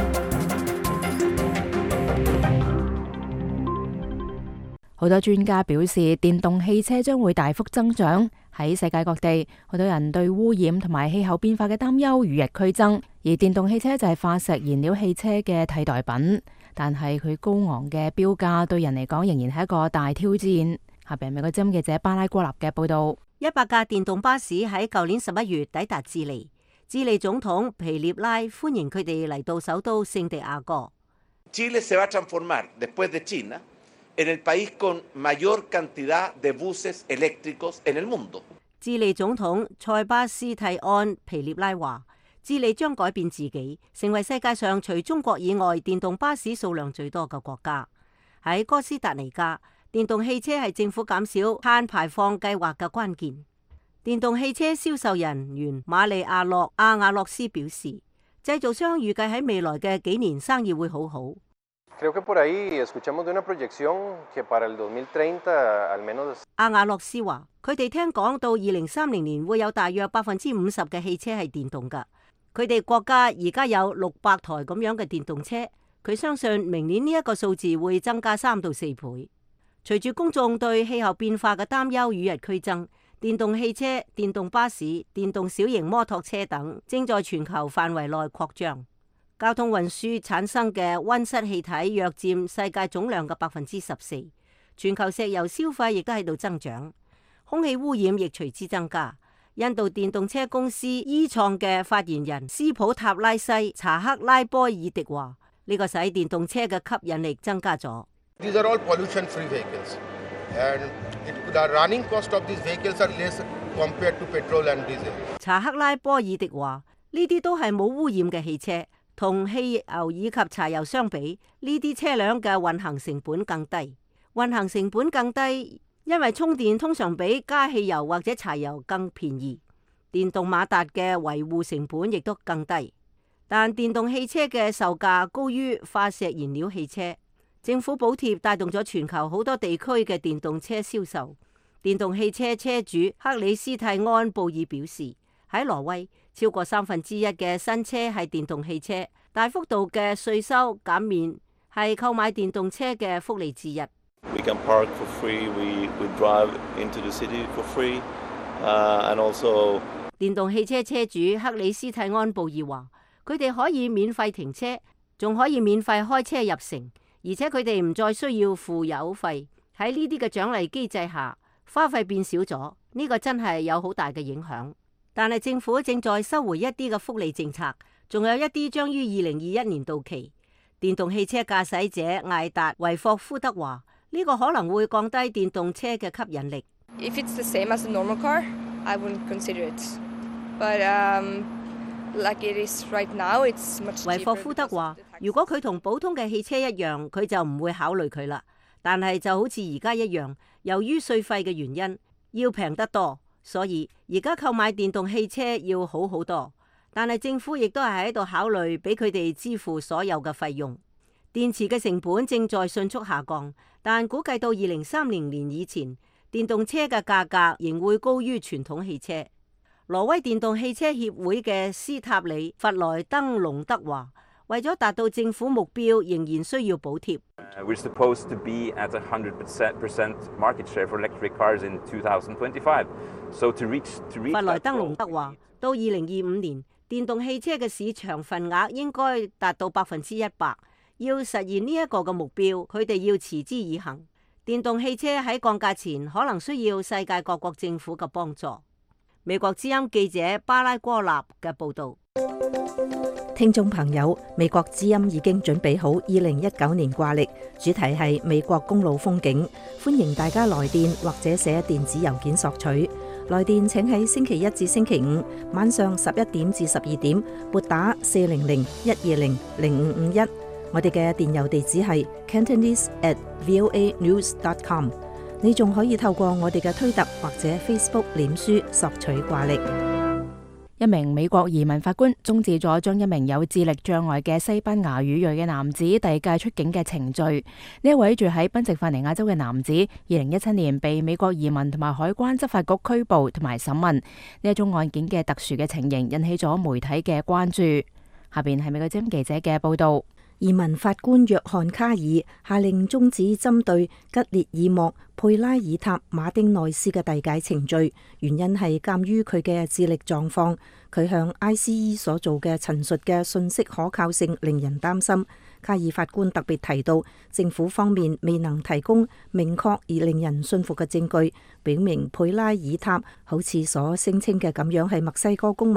好多專家表示，電動汽車將會大幅增長。喺世界各地，好多人對污染同埋氣候變化嘅擔憂與日俱增，而電動汽車就係化石燃料汽車嘅替代品。但係佢高昂嘅標價對人嚟講仍然係一個大挑戰。下邊美國之音記者巴拉哥納嘅報道： 一百架電動巴士喺舊年十一月抵達智利，智利總統皮涅拉歡迎佢哋嚟到首都聖地亞哥。 Chile se va a transformar después de China en el país con mayor cantidad de buses eléctricos en el mundo. 智利總統塞巴斯蒂安皮涅拉話，智利將改變自己，成為世界上除中國以外電動巴士數量最多嘅國家。喺哥斯達尼加，電動汽車係政府減少碳排放計劃嘅關鍵。電動汽車銷售人員馬利亞諾阿亞洛斯表示，製造商預計喺未來嘅幾年生意會好好。阿亞洛斯話，佢哋聽講到二零三零年會有大約百分之五十嘅汽車係電動㗎。佢哋國家而家有六百台咁樣嘅電動車，佢相信明年呢一個數字會增加三到四倍。隨住公眾對氣候變化嘅擔憂與日俱增，電動汽車、電動巴士、電動小型摩托車等正在全球範圍內擴張。交通運輸產生嘅溫室氣體約佔世界總量嘅百分之十四，全球石油消費亦都喺度增長，空氣污染亦隨之增加。印度電動車公司伊創嘅發言人斯普塔拉西查克拉波爾迪話：呢個使電動車嘅吸引力增加咗。 These are all pollution-free vehicles, and the running cost of these vehicles are less compared to petrol and diesel. 查克拉波爾迪話：呢啲都係冇污染嘅汽車，同汽油以及柴油相比，呢啲車輛嘅運行成本更低。運行成本更低，因為充電通常比加汽油或者柴油更便宜。電動馬達嘅維護成本亦都更低，但電動汽車嘅售價高於化石燃料汽車。政府補貼帶動咗全球好多地區嘅電動車銷售。電動汽車車主克里斯蒂安布爾表示，喺挪威超過三分之一嘅新車係電動汽車，大幅度嘅稅收減免係購買電動車嘅福利之一。 We can park for free. We we drive into the city for free, uh, and also 電動汽車車主克里斯蒂安布爾話，佢哋可以免費停車，仲可以免費開車入城。而且佢哋唔再需要付油費，喺呢啲嘅獎勵機制下，花費變少咗，呢個真係有好大嘅影響。但係政府正在收回一啲嘅福利政策，仲有一啲將於二零二一年到期。電動汽車駕駛者艾達維霍夫德話：呢個可能會降低電動車嘅吸引力。 If it's the same as a normal car, I wouldn't consider it. But um, like it is right now, it's much cheaper. 維霍夫德話：如果佢同普通嘅汽車一樣，佢就唔會考慮佢啦。但係就好似而家一樣，由於稅費嘅原因，要平得多，所以而家購買電動汽車要好好多。但係政府亦都係喺度考慮俾佢哋支付所有嘅費用。電池嘅成本正在迅速下降，但估計到二零三零年以前，電動車嘅價格仍會高於傳統汽車。挪威電動汽車協會嘅斯塔里弗萊登隆德話：為咗達到政府目標，仍然需要補貼。 We're supposed to be at one hundred percent market share for electric cars in twenty twenty-five. So to reach to reach 弗萊登隆德話：到二零二五年，電動汽車嘅市場份額應該達到百分之一百。要實現呢一個嘅目標，佢哋要持之以恆。電動汽車喺降價前，可能需要世界各國政府嘅幫助。美國之音記者巴拉戈納嘅報導。 聽眾朋友，美國之音已經準備好二零一九年掛曆，主題係美國公路風景，歡迎大家來電或者寫電子郵件索取。來電請喺星期一至星期五晚上十一點至十二點撥打四零零一二零零五五一。我哋嘅電郵地址係 cantonese at voa news dot com。你仲可以透過我哋嘅推特或者 Facebook 臉書索取掛曆。 一名美國移民法官終止咗將一名有智力障礙嘅西班牙語裔嘅男子遞解出境嘅程序。呢一位住喺賓夕法尼亞州嘅男子，二零一七年被美國移民同埋海關執法局拘捕同埋審問。呢一宗案件嘅特殊嘅情形引起咗媒體嘅關注。下邊係美國之音記者嘅報道。 移民法官約翰卡爾下令終止針對吉列爾莫佩拉爾塔馬丁內斯嘅遞解程序，原因係鑑於佢嘅智力狀況，佢向 I C E 所做嘅陳述嘅信息可靠性令人擔心。卡爾法官特別提到，政府方面未能提供明確而令人信服嘅證據，表明佩拉爾塔好似所聲稱嘅咁樣係墨西哥公民。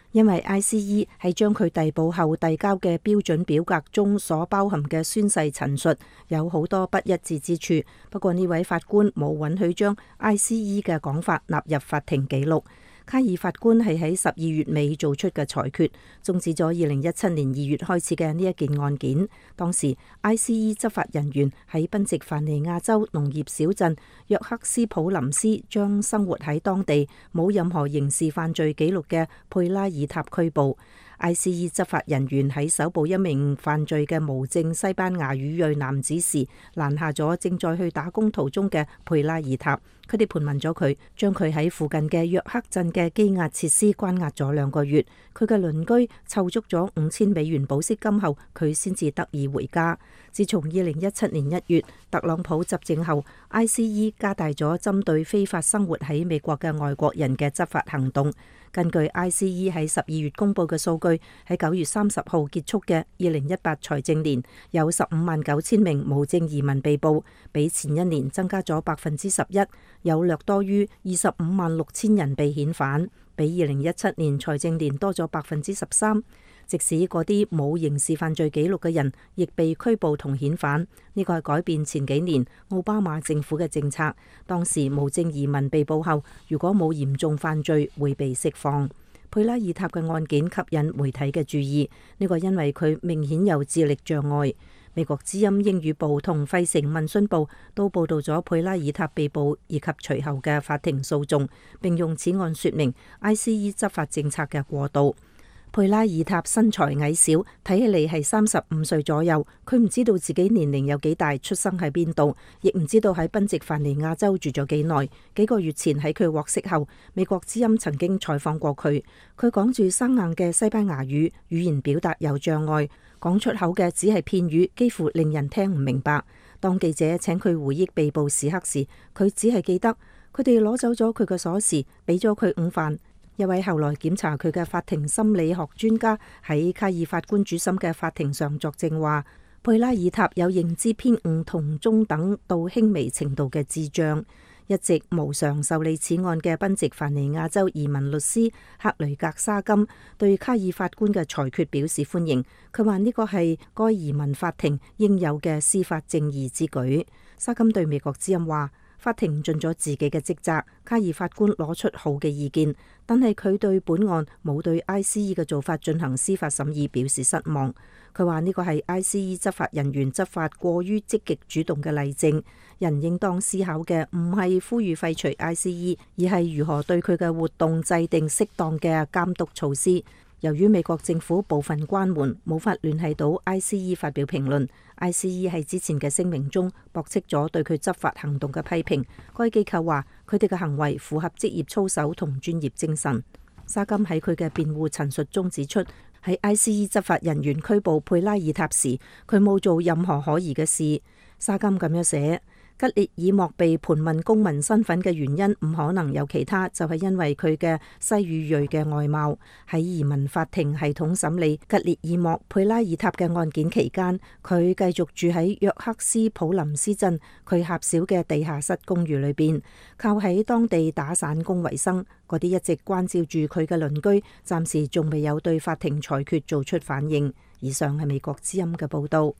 因為 I C E 喺將佢逮捕後遞交嘅標準表格中所包含嘅宣誓陳述有好多不一致之處。不過呢位法官冇允許將 I C E 嘅講法納入法庭記錄。卡爾法官係喺十二月尾做出嘅裁決，終止咗二零一七年二月開始嘅呢一件案件。當時 I C E 執法人員喺賓夕凡尼亞州農業小鎮約克斯普林斯將生活喺當地冇任何刑事犯罪記錄嘅佩拉爾塔拘捕。I C E 執法人員喺搜捕一名犯罪嘅無證西班牙語裔男子時，攔下咗正在去打工途中嘅佩拉爾塔。佢哋盤問咗佢，將佢喺附近嘅約克鎮嘅羈押設施關押咗兩個月。佢嘅鄰居湊足咗五千美元保釋金後，佢先至得以回家。自從二零一七年一月特朗普執政後， I C E 加大咗針對非法生活喺美國嘅外國人嘅執法行動。根據 I C E 喺十二月公佈嘅數據，喺九月三十號結束嘅二零一八財政年，有十五萬九千名無證移民被捕，比前一年增加咗百分之十一，有略多於二十五萬六千人被遣返，比二零一七年財政年多咗百分之十三。即使嗰啲冇刑事犯罪記錄嘅人，亦被拘捕同遣返。呢個係改變前幾年奧巴馬政府嘅政策。當時無證移民被捕後，如果冇嚴重犯罪，會被釋放。佩拉爾塔嘅案件吸引媒體嘅注意，呢個因為佢明顯有智力障礙。美國之音英語部同費城問訊報都報導咗佩拉爾塔被捕以及隨後嘅法庭訴訟，並用此案說明 I C E 執法政策嘅過渡。佩拉爾塔身材矮小，睇起嚟係三十五歲左右。佢唔知道自己年齡有幾大，出生喺邊度，亦唔知道喺賓夕凡尼亞州住咗幾耐。幾個月前喺佢獲釋後，美國之音曾經採訪過佢。佢講住生硬嘅西班牙語，語言表達有障礙，講出口嘅只係片語，幾乎令人聽唔明白。當記者請佢回憶被捕時刻時，佢只係記得佢哋攞走咗佢嘅鎖匙，俾咗佢午飯。一位後來檢查佢嘅法庭心理學專家喺卡爾法官主審嘅法庭上作證話，佩拉爾塔有認知偏誤同中等到輕微程度嘅智障。一直無償受理此案嘅賓夕凡尼亞州移民律師克雷格沙金對卡爾法官嘅裁決表示歡迎。佢話呢個係該移民法庭應有嘅司法正義之舉。沙金對美國之音話，法庭盡咗自己嘅職責，卡爾法官攞出好嘅意見，但係佢對本案冇對 I C E 嘅做法進行司法審議表示失望。佢話呢個係 I C E 執法人員執法過於積極主動嘅例證。人應當思考嘅唔係呼籲廢除 I C E， 而係如何對佢嘅活動制定適當嘅監督措施。由於美國政府部分關門，無法聯繫到 I C E 發表評論。I C E 喺之前嘅聲明中駁斥咗對佢執法行動嘅批評。該機構話佢哋嘅行為符合職業操守同專業精神。沙金喺佢嘅辯護陳述中指出，喺 I C E 執法人員拘捕佩拉爾塔時，佢冇做任何可疑嘅事。沙金咁樣寫。吉列爾莫被盤問公民身份嘅原因唔可能有其他，就係因為佢嘅西語裔嘅外貌。喺移民法庭系統審理吉列爾莫佩拉爾塔嘅案件期間，佢繼續住喺約克斯普林斯鎮佢狹小嘅地下室公寓裏邊，靠喺當地打散工為生。嗰啲一直關照住佢嘅鄰居，暫時仲未有對法庭裁決做出反應。以上係美國之音嘅報道。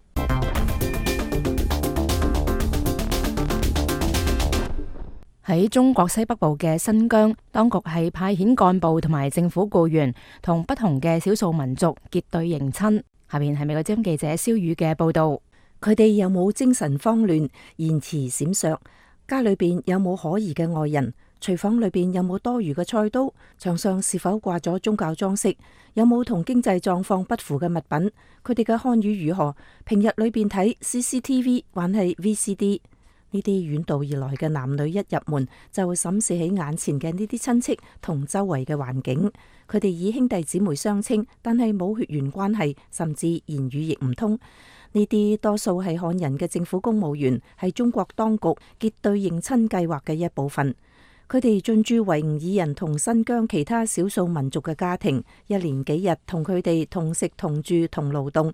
喺中國西北部嘅新疆，當局係派遣幹部同埋政府僱員同不同嘅少數民族結對迎親。下面係美國之音記者蕭宇嘅報道。 佢哋有冇精神慌亂、言辭閃爍？家裏邊有冇可疑嘅外人？廚房裏邊有冇多餘嘅菜刀？牆上是否掛咗宗教裝飾？有冇同經濟狀況不符嘅物品？佢哋嘅漢語如何？平日裏邊睇 C C T V 還係 V C D？呢啲遠道而來嘅男女一入門就會審視起眼前嘅呢啲親戚同周圍嘅環境。佢哋以兄弟姊妹相稱，但係冇血緣關係，甚至言語亦唔通。呢啲多數係漢人嘅政府公務員，係中國當局結對迎親計劃嘅一部分。佢哋進駐維吾爾人同新疆其他少數民族嘅家庭，一連幾日同佢哋同食同住同勞動。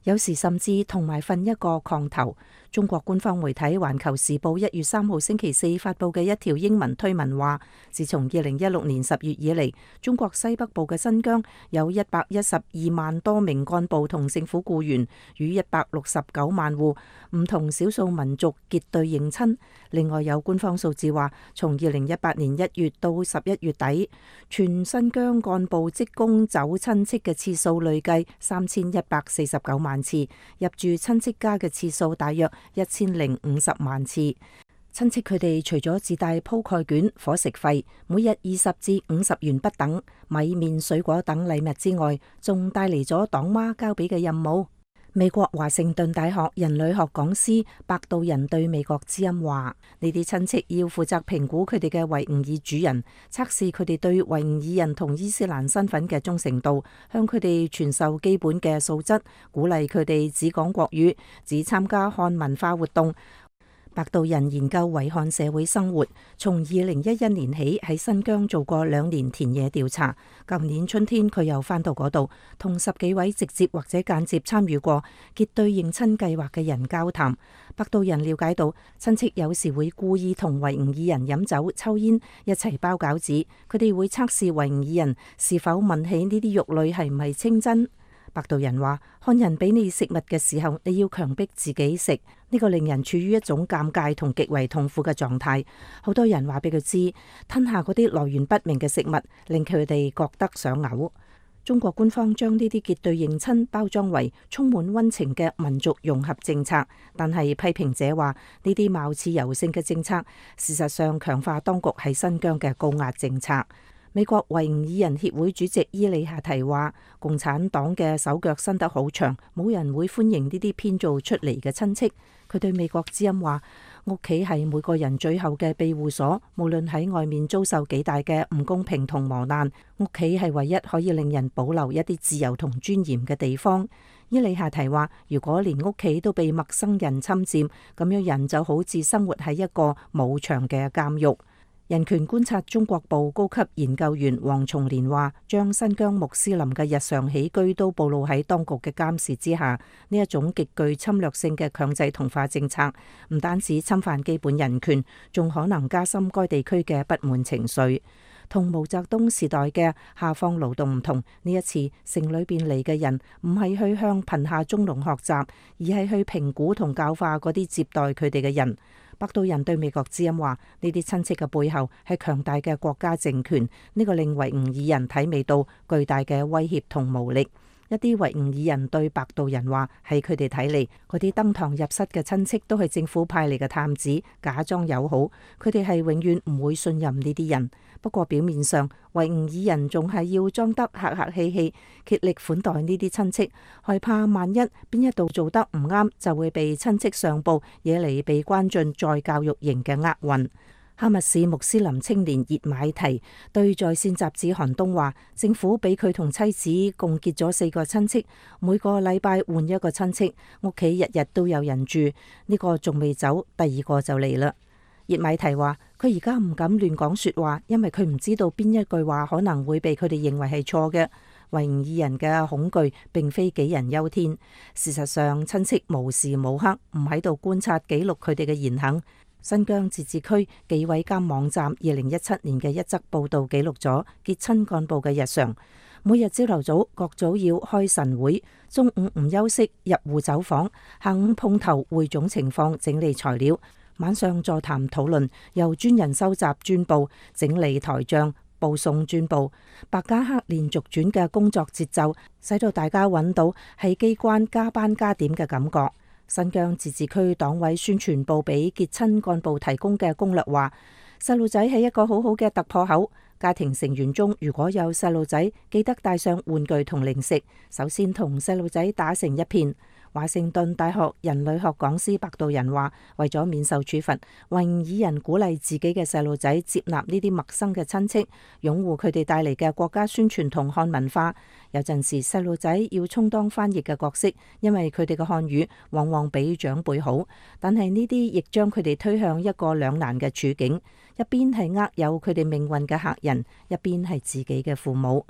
有時甚至同埋瞓一個炕頭。中國官方媒體《環球時報》一月三號星期四發佈嘅一條英文推文話，自從二零一六年十月以嚟，中國西北部嘅新疆有一百一十二萬多名幹部同政府僱員與一百六十九萬戶唔同少數民族結對認親。另外有官方數字話，從二零一八年一月到十一月底，全新疆幹部職工走親戚嘅次數累計三千一百四十九萬次，入住親戚家嘅次數大約一千零五十萬次。親戚佢哋除咗自帶鋪蓋卷、伙食費，每日二十至五十元不等，米麵、水果等禮物之外，仲帶嚟咗黨媽交俾嘅任務。美國華盛頓大學人類學講師白道人對美國之音話：呢啲親戚要負責評估佢哋嘅維吾爾主人，測試佢哋對維吾爾人同伊斯蘭身份嘅忠誠度，向佢哋傳授基本嘅素質，鼓勵佢哋只講國語，只參加漢文化活動。白道人研究維漢社會生活，從二零一一年起喺新疆做過兩年田野調查。舊年春天佢又返到嗰度，同十幾位直接或者間接參與過結對認親計劃嘅人交談。白道人了解到，親戚有時會故意同維吾爾人飲酒、抽煙，一齊包餃子。佢哋會測試維吾爾人是否聞起呢啲肉類係唔係清真。白道人話：漢人俾你食物嘅時候，你要強迫自己食，呢個令人處於一種尷尬同極為痛苦嘅狀態。好多人話俾佢知，吞下嗰啲來源不明嘅食物，令佢哋覺得想嘔。中國官方將呢啲結對認親包裝為充滿溫情嘅民族融合政策，但係批評者話呢啲貌似柔性嘅政策，事實上強化當局喺新疆嘅高壓政策。美國維吾爾人協會主席伊里夏提話：共產黨嘅手腳伸得好長，冇人會歡迎呢啲編造出嚟嘅親戚。佢對美國之音話：屋企係每個人最後嘅庇護所，無論喺外面遭受幾大嘅唔公平同磨難，屋企係唯一可以令人保留一啲自由同尊嚴嘅地方。伊里夏提話：如果連屋企都被陌生人侵佔，咁樣人就好似生活喺一個冇牆嘅監獄。人權觀察中國部高級研究員黃松蓮話：將新疆穆斯林嘅日常起居都暴露喺當局嘅監視之下，呢一種極具侵略性嘅強制同化政策，唔單止侵犯基本人權，仲可能加深該地區嘅不滿情緒。同毛澤東時代嘅下放勞動唔同，呢一次城裏邊嚟嘅人唔係去向貧下中農學習，而係去評估同教化嗰啲接待佢哋嘅人。白道人對美國之音話：呢啲親戚嘅背後係強大嘅國家政權，呢個令維吾爾人體味到巨大嘅威脅同無力。一啲維吾爾人對白道人話：喺佢哋睇嚟，嗰啲登堂入室嘅親戚都係政府派嚟嘅探子，假裝友好，佢哋係永遠唔會信任呢啲人。不過表面上，維吾爾人仲係要裝得客客氣氣，竭力款待呢啲親戚，害怕萬一邊一度做得唔啱，就會被親戚上報，惹嚟被關進再教育營嘅厄運。哈密市穆斯林青年熱買提對在線雜誌寒冬話：政府俾佢同妻子共結咗四個親戚，每個禮拜換一個親戚，屋企日日都有人住，呢個仲未走，第二個就嚟啦。熱買提話：佢而家唔敢亂講說話，因為佢唔知道邊一句話可能會被佢哋認為係錯嘅。維吾爾人嘅恐懼並非杞人憂天，事實上親戚無時無刻唔喺度觀察記錄佢哋嘅言行。新疆自治區紀委監網站二零一七年嘅一則報道記錄咗結親幹部嘅日常。每日朝頭早各組要開晨會，中午唔休息入戶走訪，下午碰頭匯總情況整理材料，晚上座談討論，由專人收集專報，整理台賬，報送專報。白加黑連續轉嘅工作節奏，使到大家揾到喺機關加班加點嘅感覺。新疆自治區黨委宣傳部俾結親幹部提供嘅攻略話：細路仔係一個好好嘅突破口。家庭成員中如果有細路仔，記得帶上玩具同零食，首先同細路仔打成一片。華盛頓大學人類學講師白道人話：為咗免受處罰，維吾爾人鼓勵自己嘅細路仔接納呢啲陌生嘅親戚，擁護佢哋帶嚟嘅國家宣傳同漢文化。有陣時細路仔要充當翻譯嘅角色，因為佢哋嘅漢語往往比長輩好，但係呢啲亦將佢哋推向一個兩難嘅處境，一邊係握有佢哋命運嘅客人，一邊係自己嘅父母。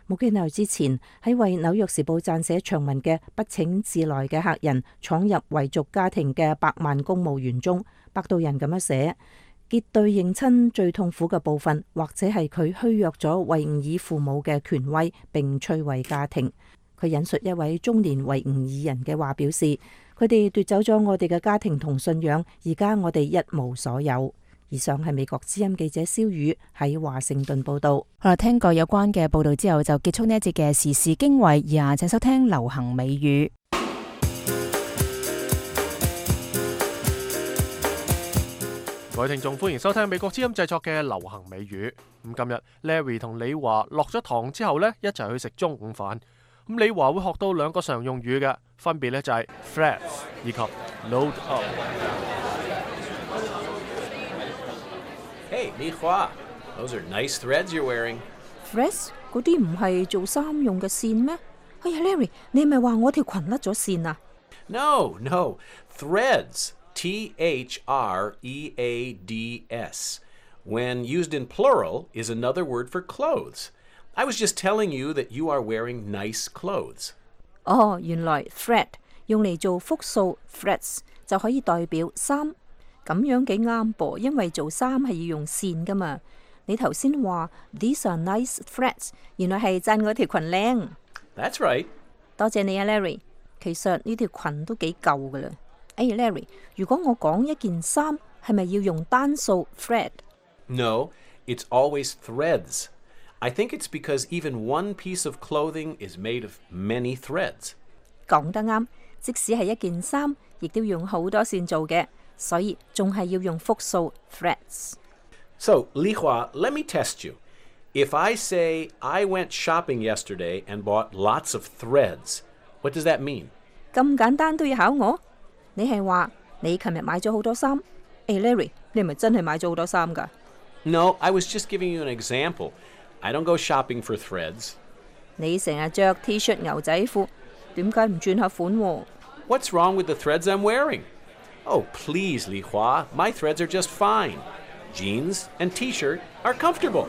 冇幾耐之前，喺為《紐約時報》撰寫長文嘅不請自來嘅客人闖入遺族家庭嘅百萬公務員中，百度人咁樣寫：結對認親最痛苦嘅部分，或者係佢虛弱咗維吾爾父母嘅權威，並摧毀家庭。佢引述一位中年維吾爾人嘅話表示：佢哋奪走咗我哋嘅家庭同信仰，而家我哋一無所有。以上係美國之音記者蕭宇喺華盛頓報道。 好啦，聽過有關嘅報道之後，就結束呢一節嘅時事經緯。以下請收聽流行美語。 各位聽眾，歡迎收聽美國之音製作嘅流行美語。咁今日 Larry 同李華落咗堂之後呢，一齊去食中午飯。咁李華會學到兩個常用語嘅，分別呢就係 threads 以及 load up。 Hey, 李華 those are nice threads you're wearing. Threads 嗰啲唔係做衫用嘅線咩？哎呀 ，Larry， 你係咪話我條裙甩咗線啊 ？No, no, threads, T H R E A D S. When used in plural, is another word for clothes. I was just telling you that you are wearing nice clothes. 哦，原來 thread 用嚟做複數 threads 就可以代表衫。咁樣幾啱噃，因為做衫係要用線噶嘛。你頭先話 These are nice threads， 原來係讚我條裙靚。 That's right。 多謝你啊 ，Larry。其實呢條裙都幾舊噶啦。哎 ，Larry， 如果我講一件衫，係咪要用單數 thread？ No, it's always threads. I think it's because even one piece of clothing is made of many threads. 講得啱，即使係一件衫，亦都用好多線做嘅。所以仲係要用複數 threads。 So, Li Hua, let me test you. If I say I went shopping yesterday and bought lots of threads, what does that mean? 咁簡單都要考我？你係話你琴日買咗好多衫？誒 Larry， 你係咪真係買咗好多衫㗎？ No, I was just giving you an example. I don't go shopping for threads. 你成日着 T 恤牛仔褲，點解唔轉下款喎？ What's wrong with the threads I'm wearing? Oh, please, Li Hua, my threads are just fine. Jeans and T-shirt are comfortable.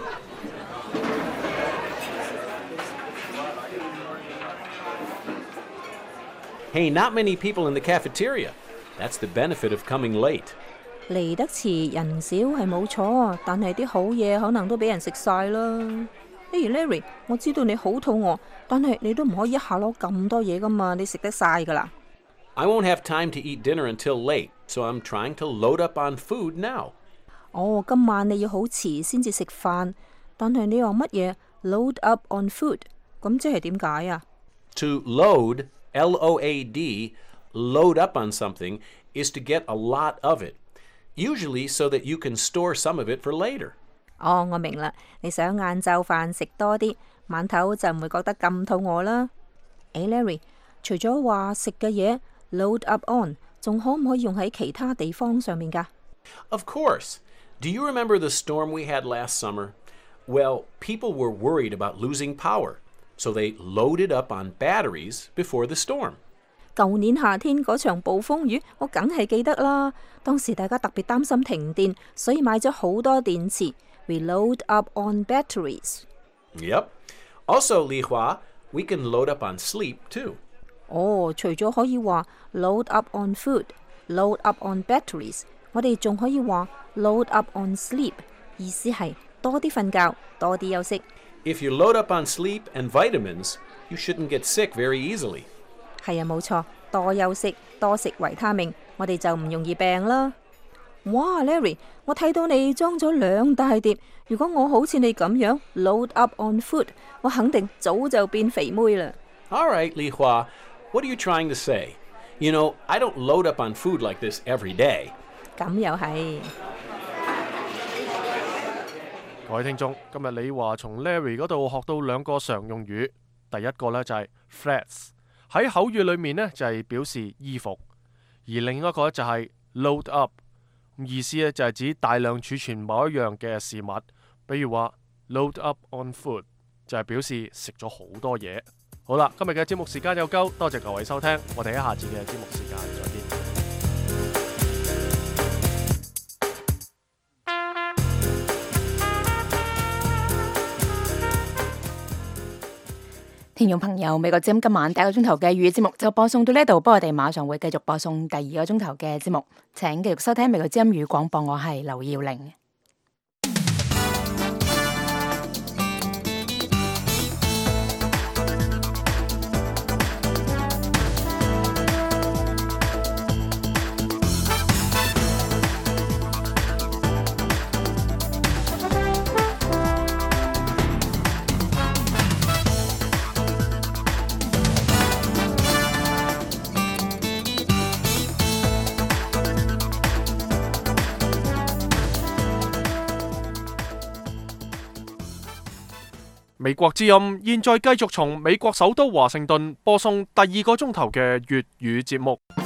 Hey, not many people in the cafeteria. That's the benefit of coming late. 嚟得遲人少係冇錯，但係啲好嘢可能都俾人食晒啦。例如 Larry， 我知道你好肚餓，但係你都唔可以一下攞咁多嘢噶嘛，你食得晒噶啦。 I won't have time to eat dinner until late, so I'm trying to load up on food now. 哦，今晚你要好遲先至食飯，但係你話乜嘢 load up on food？ 咁即係點解啊 ？To load, L O A D, load up on something is to get a lot of it, usually so that you can store some of it for later. 哦，我明啦，你想晏晝飯食多啲，晚頭就唔會覺得咁肚餓啦。誒 Larry， 除咗話食嘅嘢load up on， 仲可唔可以用喺其他地方上面㗎？ Of course. Do you remember the storm we had last summer? Well, people were worried about losing power, so they loaded up on batteries before the storm. 舊年夏天嗰場暴風雨，我梗係記得啦。當時大家特別擔心停電，所以買咗好多電池。We load up on batteries. Yep. Also, Li Hua, we can load up on sleep too. 哦，除咗可以話 load up on food、load up on batteries， 我哋仲可以話 load up on sleep， 意思係多啲瞓覺，多啲休息。 If you load up on sleep and vitamins, you shouldn't get sick very easily. 係啊，冇錯，多休息，多食維他命，我哋就唔容易病啦。哇 ，Larry， 我睇到你裝咗兩大碟。如果我好似你咁樣 load up on food， 我肯定早就變肥妹啦。 All right, Li Hua, what are you trying to say? You know, I don't load up on food like this every day. 咁又係。 各位聽眾，今日李華從 Larry 嗰度學到兩個常用語，第一個呢就係 threads， 喺口語裏面呢就係表示衣服，而另一個就係 load up。意思咧就係指大量儲存某一樣嘅事物，比如話 load up on food 就係表示食咗好多嘢。好啦，今日嘅節目時間又夠，多謝各位收聽，我哋喺下次嘅節目時間再見。 聽眾朋友，美國之音今晚第一個鐘頭嘅粵語節目就播送到呢度，不過我哋馬上會繼續播送第二個鐘頭嘅節目，請繼續收聽美國之音語廣播，我係劉耀玲。 美國之音現在繼續從美國首都華盛頓播送第二個鐘頭嘅粵語節目。